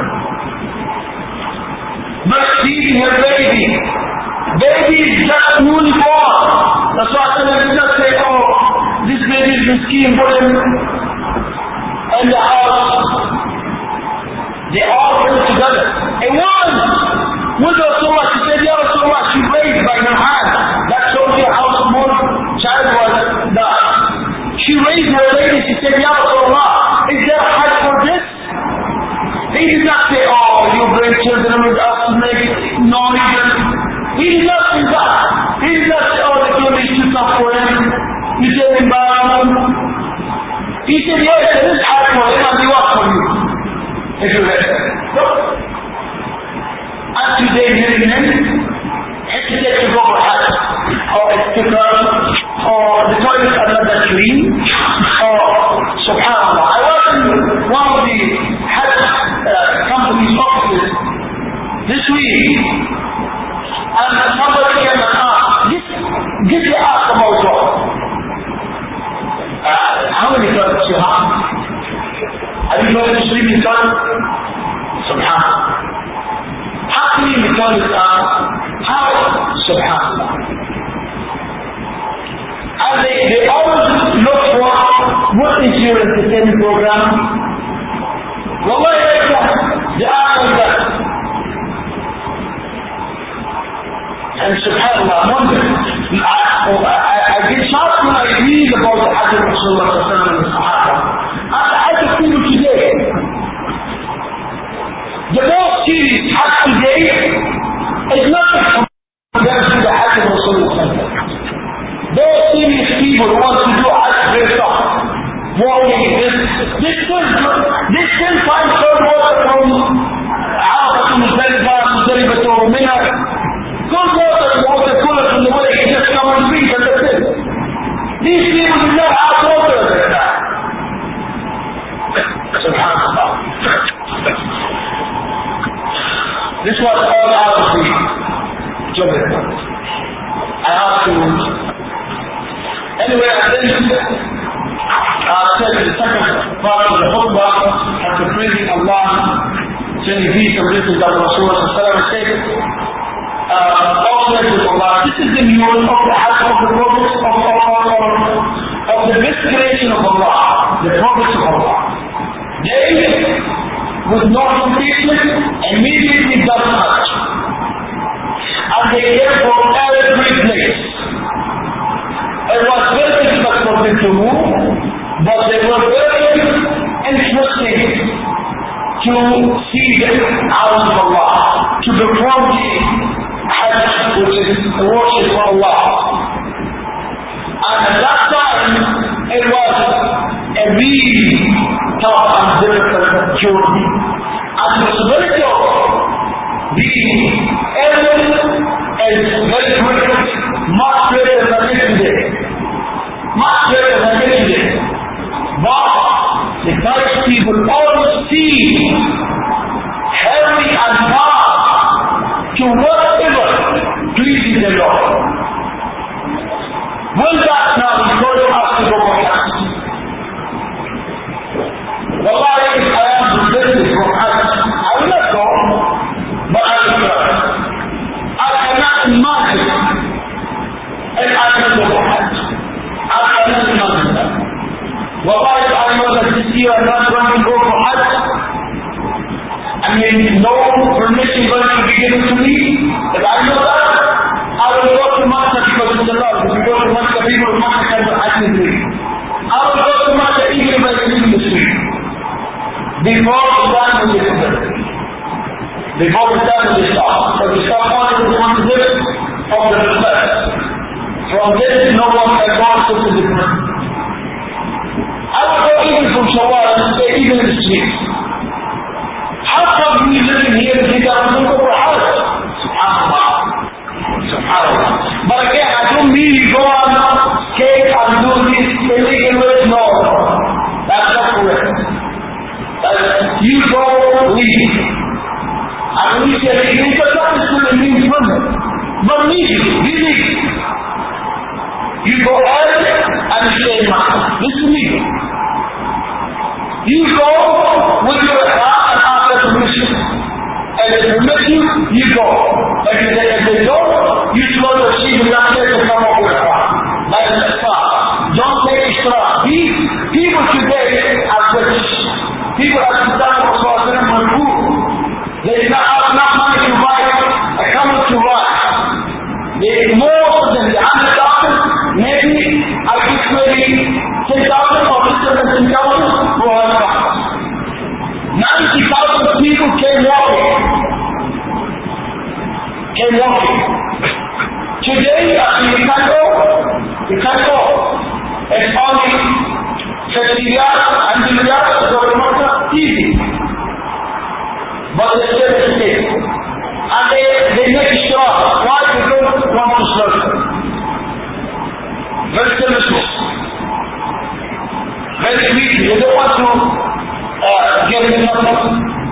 breastfeeding her baby. Baby is just newly born. That's why I did not say, oh, this baby is miskin, put him in the house. They all came together. A woman with Rasulullah, she said, Ya Rasulullah, she raised by her hand. That shows you how small child was that. She raised her lady, she said, Ya Rasulullah, is there a hajj for this? He did not say, oh, you bring children with us to make noise. He did not say that. He did not say, oh, the children is too tough for him. You tell him about him. He said, yes, there is hajj for him and we work for you. If you read that. So, and today hearing him, hesitate to go for hajj. Or it's because, or the toilets are not that clean. Or, subhanAllah. I was in one of the hajj uh, company's offices this week. And somebody came and asked, this, this they asked about what? Uh, how many toilets you have? Are you going to sleep in toilet? Subhanallah. How clean the toilets are? How? Subhanallah. And they, they always look for what is your entertainment program? Wallahi, they are like that. And subhanAllah, I wonder, I, I, I get shocked when I read about the Hajj of Rasulullah and the Sahaba. And the Hajj of people today. The most serious Hajj today is not compared to the Hajj of Rasulullah. part of the job. I have to, anyway, I then uh, said the second part of the khutbah, after praising Allah, saying peace and blessings of Rasulullah said, uh, also with Allah, this is the news of the Hajj of the prophets of, of, of, of the best creation of Allah, the prophets of Allah. They, with no completion, immediately done Hajj. And they came from every place. It was very difficult for them to move, but they were very interested to see the house of Allah, to perform the Hajj, which is the worship of Allah. And at that time, it was a really tough and difficult journey. And the possibility of the element is very great, much greater than yesterday. Much greater than yesterday. But the Thai people always see heavy and hard to whatever pleases the Lord. Will that now encourage us to go for Hajj? Wallahi, if I am prevented from Hajj, I will not go, but I will try. I cannot imagine if I can go for Hajj. I cannot imagine that. Wallahi, if I know that this year I'm not going to go for Hajj, I mean, no permission going to be given to me, if I know that, I will go to Makkah because it's allowed. If you go to Makkah, people of Makkah can do Hajj in three. I will go to Makkah even if I live in the street. Before the time of the Islam. Before the time of the Islam. So the Islam wanted to want to live of the respect. From this, no one can go such a different. I will go even from Shawwal and stay even in the streets. How come we living here in Jeddah and don't go for Hajj? Subhanallah. Subhanallah. But again, I don't mean you go on cake and do this illegal way. No. That's not correct. You go leave. And when you say leave, because that is still a mean permit. But leave, be leave. You go early and you stay in Makkah. This is legal. You go with your ihram and ask for permission. And if they permit you, you go. But if they, if they don't, you slow the sheep and not there to come up with ihram. That is ihram. Don't take ihram. People today are British. People at the time of Rasulullah were poor. They did not have enough money to buy a camel to ride. They, most of them, the hundred thousand, maybe I think maybe ten thousand or less than ten thousand were on camels. Ninety thousand people came walking. Came walking. Today, I mean, you can't go. You can't go. It's only fifty yards, one hundred yards to go to Makkah. Easy. But they still stay. And they, they make sure why they don't want to slaughter. Very selfishness. Very greedy. They don't want to uh, give them nothing.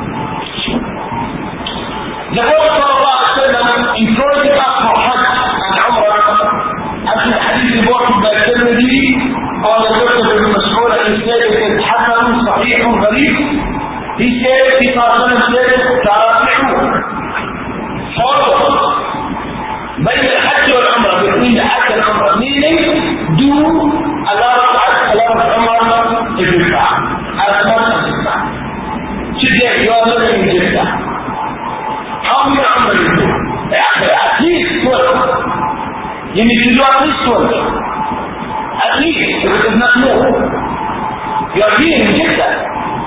The Prophet sallallahu alaihi wasallam encouraged us for Hajj and Umrah, as the hadith reported by Tirmidhi on the verse of Ibn Mas'ud, and he said it is Hasan, Sahih, Gharib. He said, he said, Tabi'u, follow, by the Hajj or Umrah, between the Hajj and Umrah, meaning, do a lot of Hajj, a lot of Umrah every time, as much as you can. Today, you are living in Jeddah. How many Umrah you do? At least twelve. You need to do at least twelve. At least, if it is not more. You are here in Jeddah.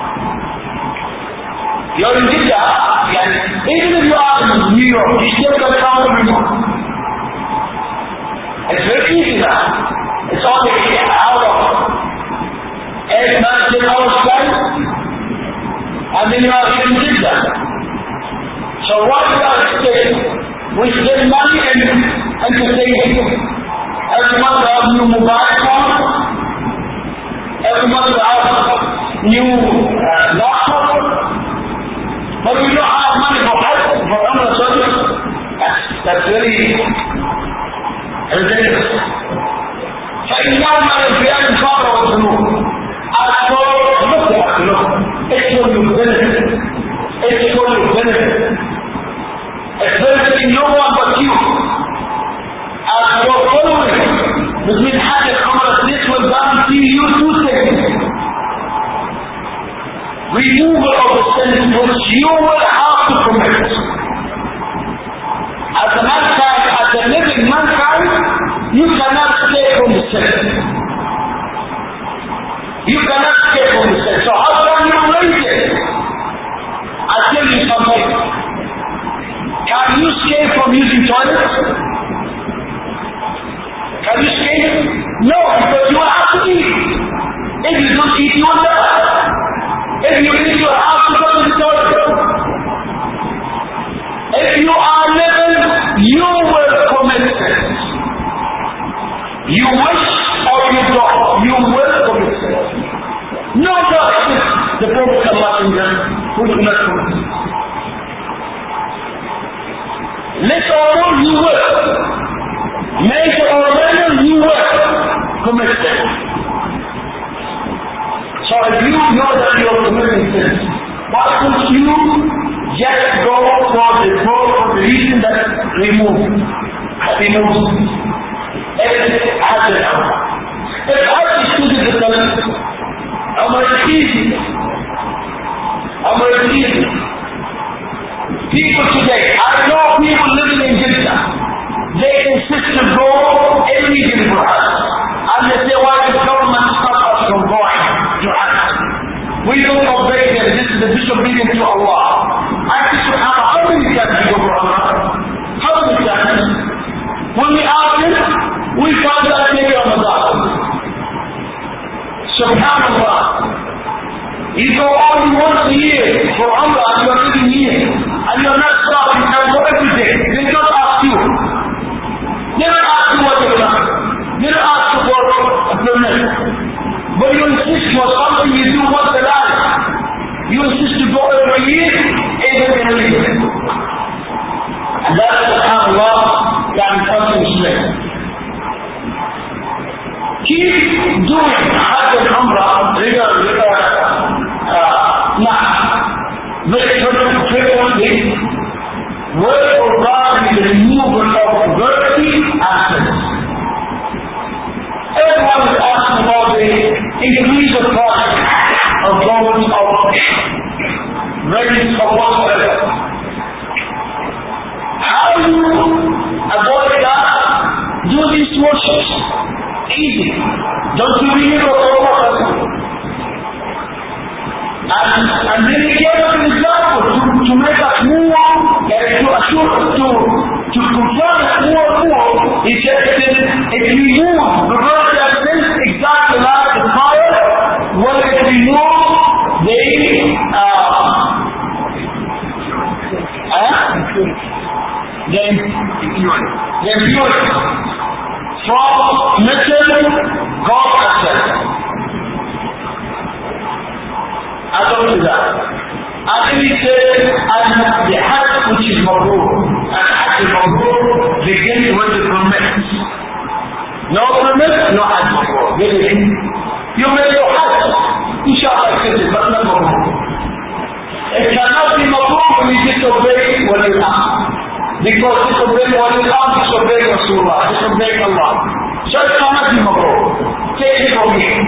You are in Jeddah, and even if you are in New York, you still can come every month. It's very easy now. It's only out of eight, nine, ten hours flight, and then you are here in Jeddah. So what we are saying, we spend money and entertainment. Every month we have new mobile phones. Every month we have new uh, laptops. But we don't have money for Hajj, for Umrah service. That's very ridiculous. فإنهما ينفيان الفقر والذنوب. الفقر look at look. It's for your benefit. It's for your benefit. It's benefiting no one but you. As for following between Hajj and Umrah, this will guarantee you two things. Removal of the sins which you will have to commit. As a mankind, as a living mankind, you cannot escape from the sin. You cannot escape from the sin. So how can you raise it? I'll tell you something. Can you escape from using toilets? Can you escape? No, because you will have to eat. If you don't eat, you will die. If you eat, you will have to go to the toilet. If you are living, you will commit sins. You wish or you don't, you will commit sins. No doubt, the Prophet Messenger will not commit sins. Let or no, you will. Make or minor, you will commit sins. So if you know that you are committing sins, why don't you just go for the for the reason that remove, remove. If it has an Umrah. If Hajj is too difficult, Umrah is easy. Umrah is easy. People today, I know people living in Jeddah, they insist to go illegally for Hajj. And they say, why the government stops us from going to Hajj? We don't obey them. This is the disobedience to Allah. I say, subhanAllah, how many times do you go for Umrah? How many times? When we ask it, we find that maybe Ramadan. Subhanallah. You go only once a year for Umrah and you are living here. And you are not stopping, you can go every day. They don't ask you. They don't ask you what you want. They don't ask you for a permit. But you insist for something you do once a life. You insist to go every year, even in a year. And that, subhanAllah, can come to Islam. Keep doing Hajj and Umrah regularly, uh, not very frequently, will provide the removal of virtue and sins. Everyone is asking about the increase of price of gold, of ready of whatever. How do you avoid that? Do these worships. Easy. Don't you read what Allah has said? And, and then he gave us an example to, to make us more, uh, to assure us, to, to confirm us more and more. He said, if you use the word that says exactly like the fire, will it remove the, uh, uh, the impurity. The impurity. From metal, God has said. I don't do that. And then he said, and the Hajj which is Mabrur, and Hajj is Mabrur begins with the permit. No permit, no Hajj Mabrur. You may go Hajj, inshallah accepted, but not Mabrur. It cannot be Mabrur when you disobey what you ask. Because disobeying what you ask, disobeying Rasulullah, disobeying Allah. So it cannot be Mabrur. Take it from me.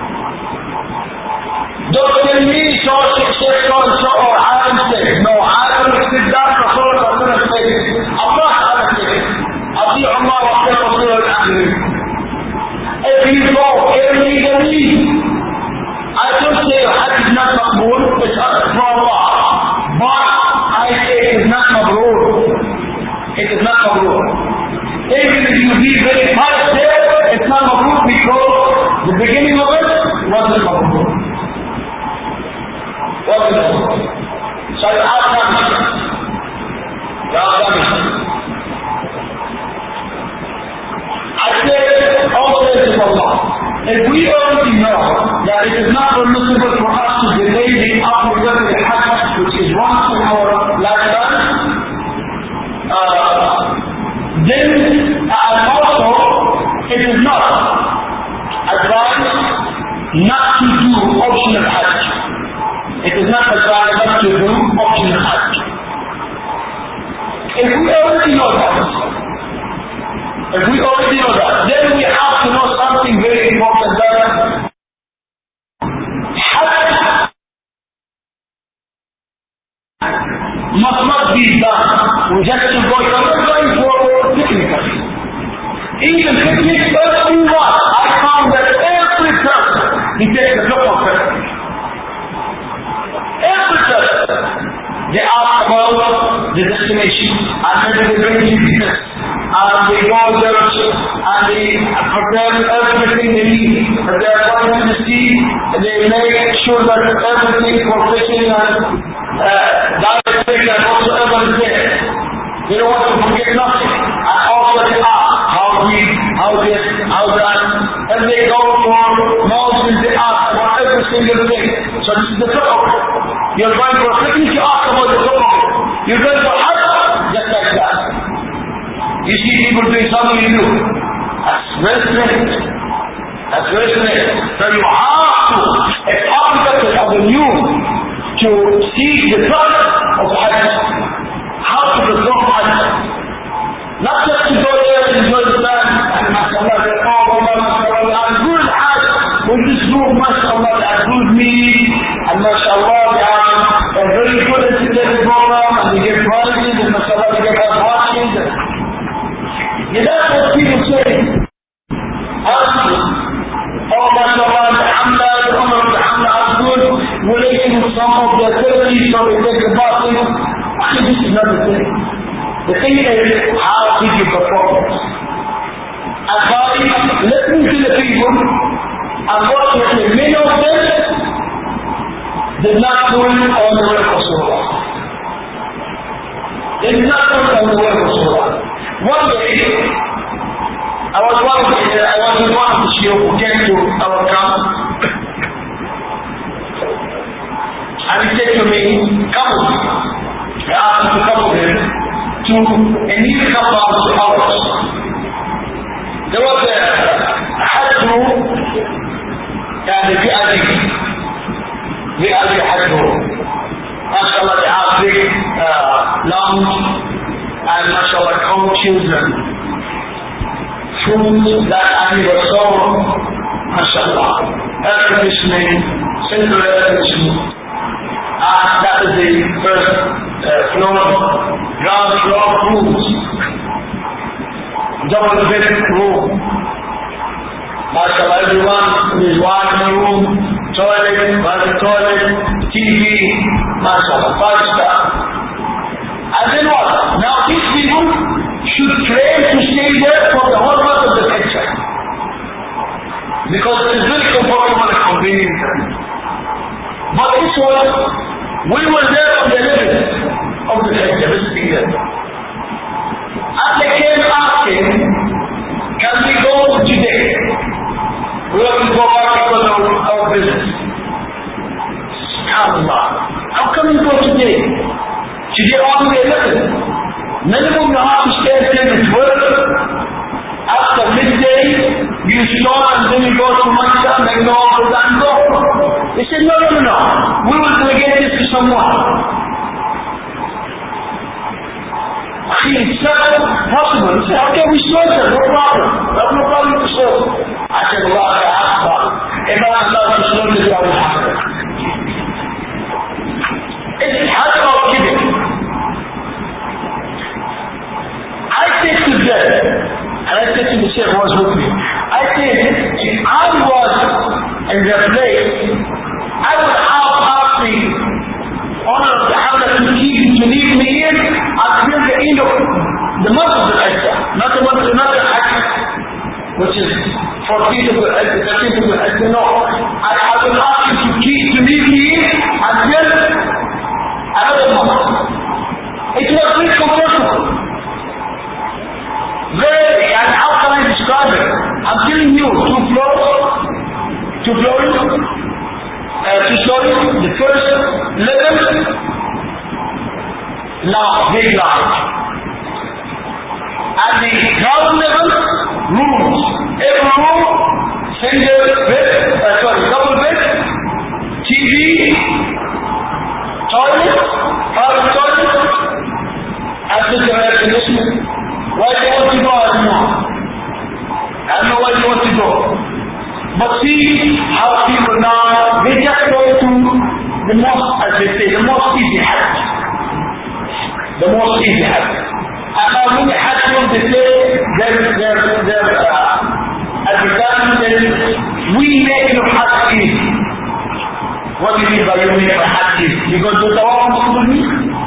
Don't tell me so successful and so or I am said. No, I will sit down for Rasulullah and say, Allah has said, Ati Allah wa Ati Rasulullah al-Akhir. If you go illegally, I don't say Hajj is not Maqbool, it's for Allah. But I say it is not Mabrur. It is not Mabrur. Even if you be very pious there, it's not Mabrur because the beginning of it wasn't Mabrur. Wasn't Mabrur. So I ask them, I said, also to Allah, if we already know that it is not permissible for us to delay the obligatory Hajj, which is once in our lifetime, uh, then uh, and also it is not advised not to do optional Hajj. It is not advised not to do optional Hajj. If we already know that, if we already know that, then we have to know something very important, that Hajj must not be done just to go. You are not going for picnic. Even picnic, everyone, I found that every person, he takes a look of picnic. Every person, they ask about the destination, and then they bring you business, and they go there, and they prepare everything they need. If they are going to the sea, they make sure that everything for fishing and uh, diving and whatsoever is there. They don't want to forget nothing. And also they ask how we, how this, how that. And they go for mountains, they ask about every single thing. So this is the top of it. You're going for a picnic, you ask about the top of it. You're going for Hajj, just like that. You see people doing something you do. That's very strange. That's very strange. So you have to, it's applicable of the new to see the purpose of Hajj. How to perform Hajj. Not just to go there and enjoy the land and mashallah, they oh Allah, mashallah, and good Hajj. We just do mashallah, they are good meat, and mashallah, they are a very good educated program, and they get prizes, and mashallah, they get our watches. Yeah, that's what people say. Oh mashallah, alhamdulillah, the Umar, alhamdulillah, are good. We're eating some of the thirties, so we take the bathing. This is not the thing. The thing is, how did you perform it? And by listening to the people, unfortunately, many of them did not do it on the way of Rasulullah. They did not do it on the way of Rasulullah. One day, I was one of the, I was with one of the Shia who came to our camp, and he said to me, come with me. I asked him to come with him to a new compound to ours. There was a Hajj room and a V I P. V I P Hajj room. MashaAllah, they have big uh, lounge and MashaAllah couches and food that I never saw. MashaAllah. Air conditioning, central air conditioning. And that is the first uh, floor, ground floor rooms. Double bed room. MashaAllah, everyone is one in the room, toilet, private toilet, T V, MashaAllah, five star. And then what? Now these people should claim to stay there for the whole month of the picture. Because it is very comfortable and convenient. But this was, we were there on the eleventh of the Hajj, this period. And they came asking, can we go today? We have to go back because of our business. SubhanAllah. How can we go today? Today on the eleventh. Minimum you have to stay until the twelfth. After midday, you stop and then you go to Makkah and then go over and go. They said, no, no, no, no. We will delegate this to someone. It's not possible. He said, okay, we sort it, no problem. We have no problem to sort it. I said, Allah, I have a problem. If I am allowed to sort it, I will have it. It's hard about giving. I said to them, and I said to the Sheikh who was with me, I said, if I was in their place, I would have asked the honor of the Hamla to keep to leave me in until the end of the month of the Hajj, not the month of another Hajj, which is fourteenth of the Hajj, thirteenth of the Hajj. No, I, I will ask you to keep to leave me in until another month. It was very comfortable. Very, and how can I describe it? I'm telling you, two floors, two floors, uh, two stories, the first level, now big large. And the single bed, uh, sorry, double bed, T V, toilet, private toilet, access to air conditioning. Why do you want to go? I don't know. I don't know why you want to go. But see how people now, they just go to the most, as they say, the most easy Hajj. The most easy Hajj. And now when the Hajj will they say, their, their, their uh, advertisement is, we make your Hajj easy. What do you mean by you make your Hajj easy? You go to the Tawaf with me?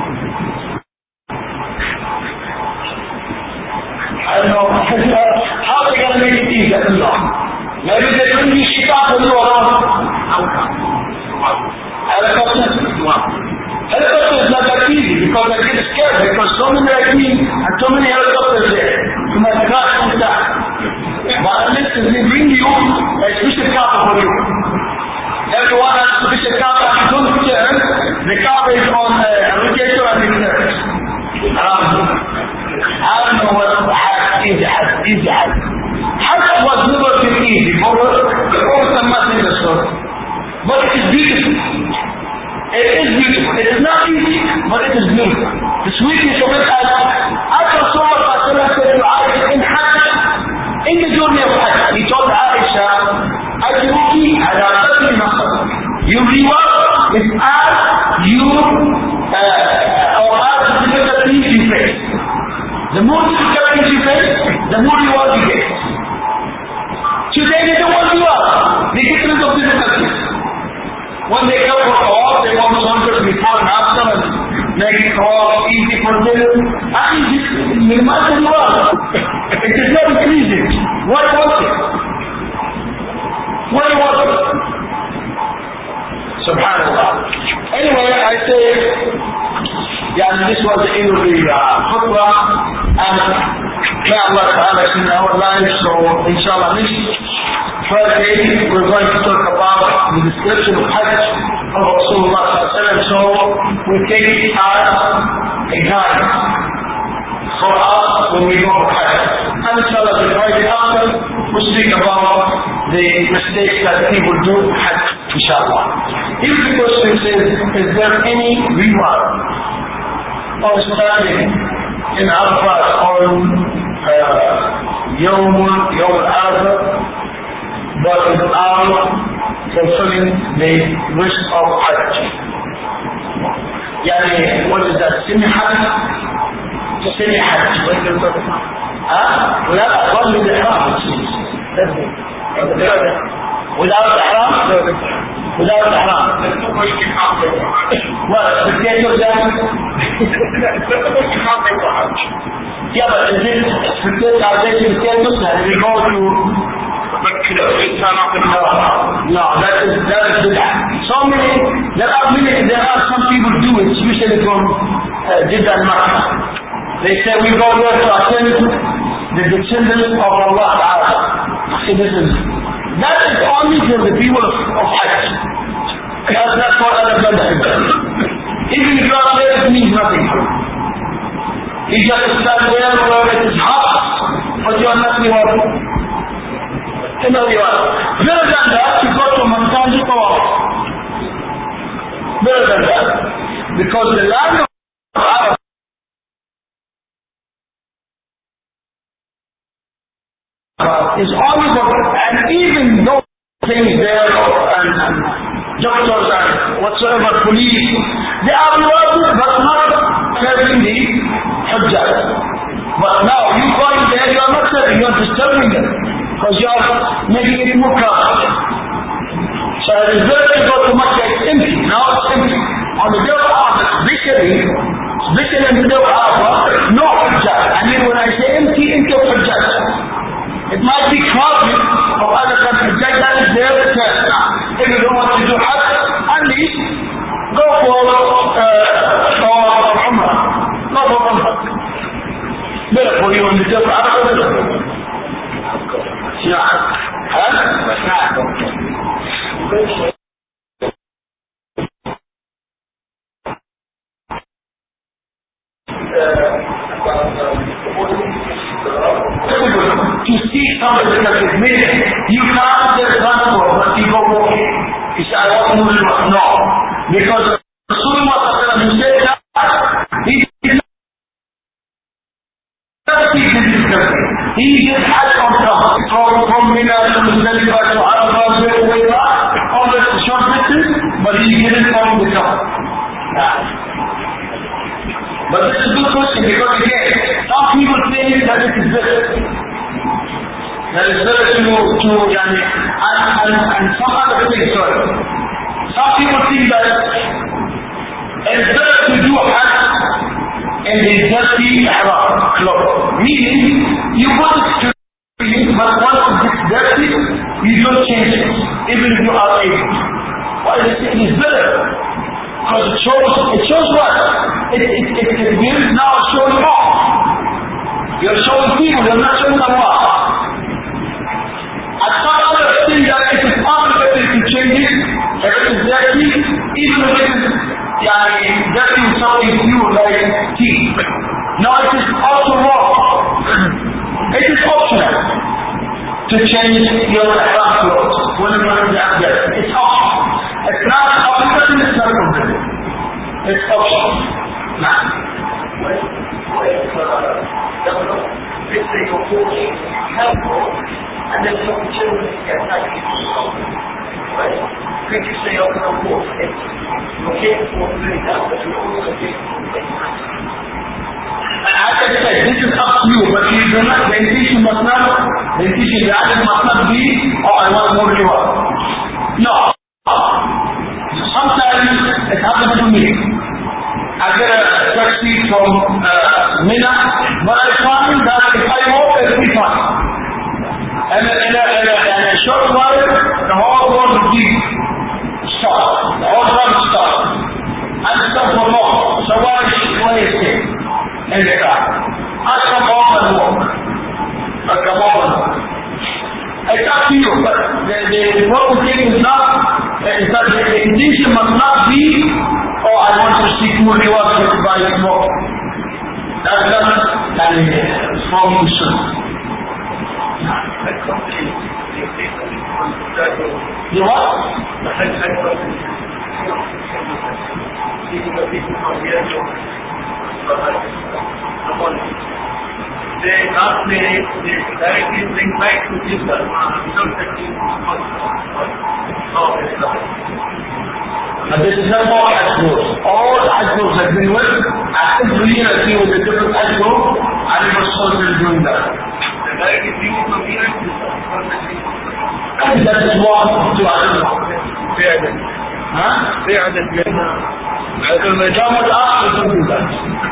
I don't know. How are they going to make it easy? I don't know. Maybe they bring you shita for you around. Helicopter? Helicopter is not that easy because I get scared because so many like me and so many helicopters there. You might crash and die. But unless they bring you a special car for you. Everyone has a special car and you don't turn. The car is on a rotator and it turns. Um, I don't know what Hajj is, Hajj is, Hajj. Hajj was never been easy for some messengers, but it is beautiful. It is beautiful. It is not easy, but it is beautiful. The sweetness of it, as Rasulullah said to Aisha in Hajj, in the journey of Hajj, he told Aisha, Ajruki ala qadri ma sabr. Your reward is as you, uh, or as the difficulties you face. The more difficulties you face, the more reward you get. Today they don't want reward. The difference of difficulties. When they come for Tawaf, they want soldiers before and after and make Tawaf easy for them. Actually, this minimize the reward. It is not increasing. Why want it? Why do you want it? Subhanallah. Anyway, I say, yeah, this was the end of the uh, khutbah, and may Allah Ta'ala is in our lives, so inshallah next Friday we're going to talk about the description of Hajj of Rasulullah Sallallahu Alaihi Wasallam, so we take it as a guide for us when we go to Hajj. And inshallah the Friday after we speak about the mistakes that people do in Hajj, inshallah. If the question says, is there any reward or standing in Arafat on uh, Yawm Yawm al-Arafah, but without fulfilling the wish of Hajj? Yani, what is that? Semi-Hajj? Semi-Hajj. Huh? Without Ihram with Ihram, it seems. Without Ihram? Without Ihram. What? Spectators then? Yeah, but is it spectators? Are they spectators? And we go to... No, that is that is bid'ah. So many, there are many, there are some people do it, especially from uh, Jeddah and Makkah. They say we go there to attend the descendants of Allah Ta'ala. So this is, that is only for the people of, of Hajj. That's, that's what Allah does. Even if you are there, it means nothing. You just stand there where it is hot, but you are not rewarded. In other words, better than that, you go to Mantanji Tawaf. Better than that. Because the land of Arab is always open, and even though things there and, and doctors and whatsoever, police, they are rewarded but not serving the Hujjah. But now you going there, you are not serving, you are disturbing them. Because you are making it more crowded. So it is better to go to Makkah, it's empty. Now it's empty. On the day of Arafah, especially, especially on the day of Arafah, no Hujjah. I mean, when I say empty, empty of Hujjah. It might be crowded of other countries. Hujjah that is there to test now. If you don't want to do Hajj, at least go for Tawaf or Umrah. Not for Umrah. Better for you on the day of Arafah. Yeah. Huh? To see somebody that is made, you can't He said, I want to move to no. Because Rasulullah who said that, he did not speak in this country. He did Hajj on top, from, from Mina to Muzdalifah to Arafah, way back, all that short distance, but he didn't come the top. But this is a good question because again, some people think that it is better. That is better to, to yani, and, and, and some other things, sorry. Some people think that it's better to do Hajj in the dirty ihram clothes. Meaning, you want to do it, but once it's dirty, you don't change it, even if you are able. Why is it is better? Because it shows, it shows what? It, it, it, it gives now showing off. You're showing people, you're not showing Allah. And some others think that it is obligated to change it, if it is dirty, even if it is yani, dirty with something pure like tea. No, it is also wrong. It is optional to change your ihram clothes whenever you are there. It's optional. It's not obligatory, it's not forbidden. It's optional. Now, when, when, uh, let's say you're walking helpful, and there's an opportunity to get back into the song, right? Could you say, I'm going to walk it? You're capable of doing that, but you're also capable of getting back. As I said, this is up to you, but you do not, the intention must not, the intention, the action must not be, oh, I want more reward. No. Sometimes it happens to me. I get a taxi from uh, Mina, but I find that if I walk, it'll be fine. And in a, in a, in a short while, the whole road will be stopped. The whole road will stop. And stop for long. So why why is it in the car? I come home and walk. I come home and walk. It's up to you, but the, the important thing is not, is that the, the intention must not be, oh, I want to seek more rewards by smoke. That's not a strong issue. You what? They ask me, they directly bring back to this dharma, without touching and this is not all Hajj groups. All Hajj groups have been with, and every year I see with a different Hajj group, and it was also doing that. They directly bring it from here to this dharma. And that is one to other. فعلا. Huh? فعلا لأن هذا المجال الآخر يقول ذلك.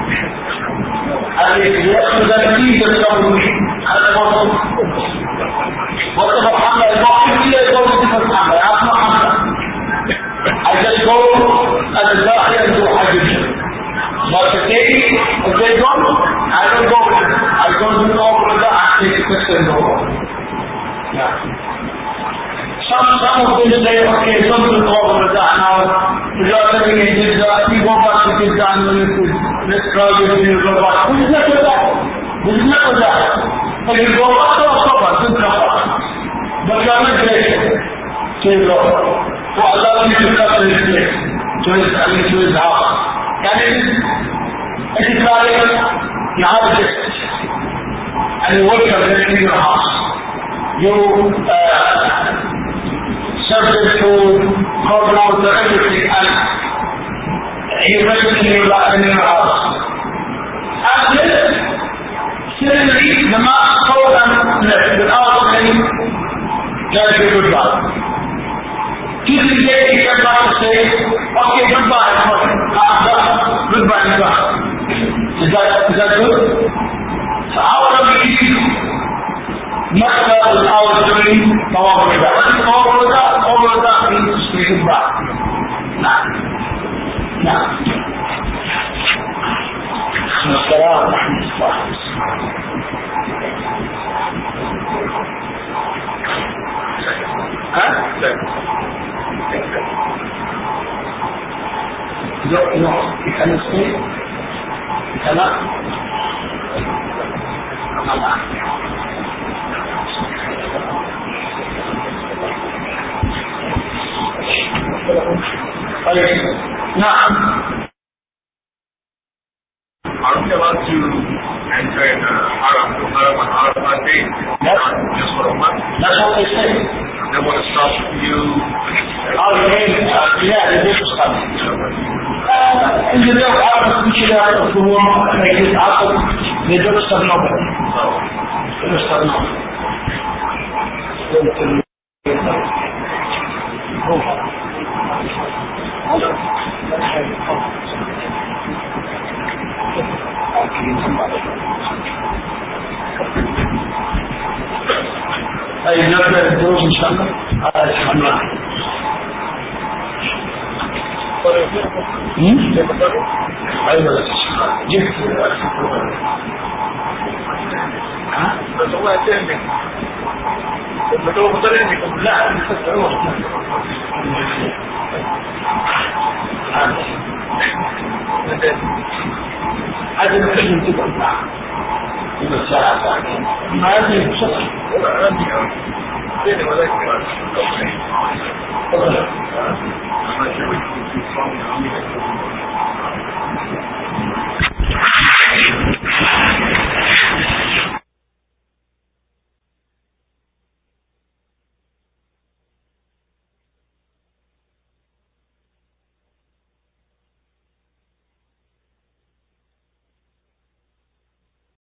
هذه يأخذ نتيجة التوحيد هذا وصف وصف حمله الموقف إلا يقول صفة حمله يعطنا حمله I just go as a dahi and do hajj but today if they don't I don't go I don't do all of that I take a question and go yeah some some of them say okay some do all of that now if you are living in Jeddah you go back to Jeddah and let's try to do your back this is not that this is not that if you go back to Sabah good Sabah but you are not grateful to your Lord for allowing you to come to His place to His, I mean to His house and it is it is like you have a gift and you welcome them in your house you uh, serve them food call water everything and you bring them in your, in your house and then suddenly the man told them left without saying tell you goodbye Tuesday day he came back to say okay goodbye after goodbye goodbye is that, is that good? So how come we leave Makkah without doing Tawaf Rida? What is Tawaf Rida? Tawaf Rida means to say goodbye. Nah. Nah. Assalamu alaikum. Huh? No, no. You cannot say. You cannot. Allah. طيب نعم. Are we allowed to enter in the Haram, the Haram on Arafat day? Yes. Not just for a month? That's what they say. They want to stop you. Oh, you mean, uh, yeah, they do stop. اللي لو عرفت كده الظهور لكن عقد يدرس النظر يدرس النظر يمكن أي نبدأ الدروس إن شاء الله على الحمد أيوة جبت ها؟ بس هو أتهمك بس هو مطلعك لا هذا الفيلم تبقى إذا ساعة ساعتين ما هذه بشكل I'm not sure which is too strong.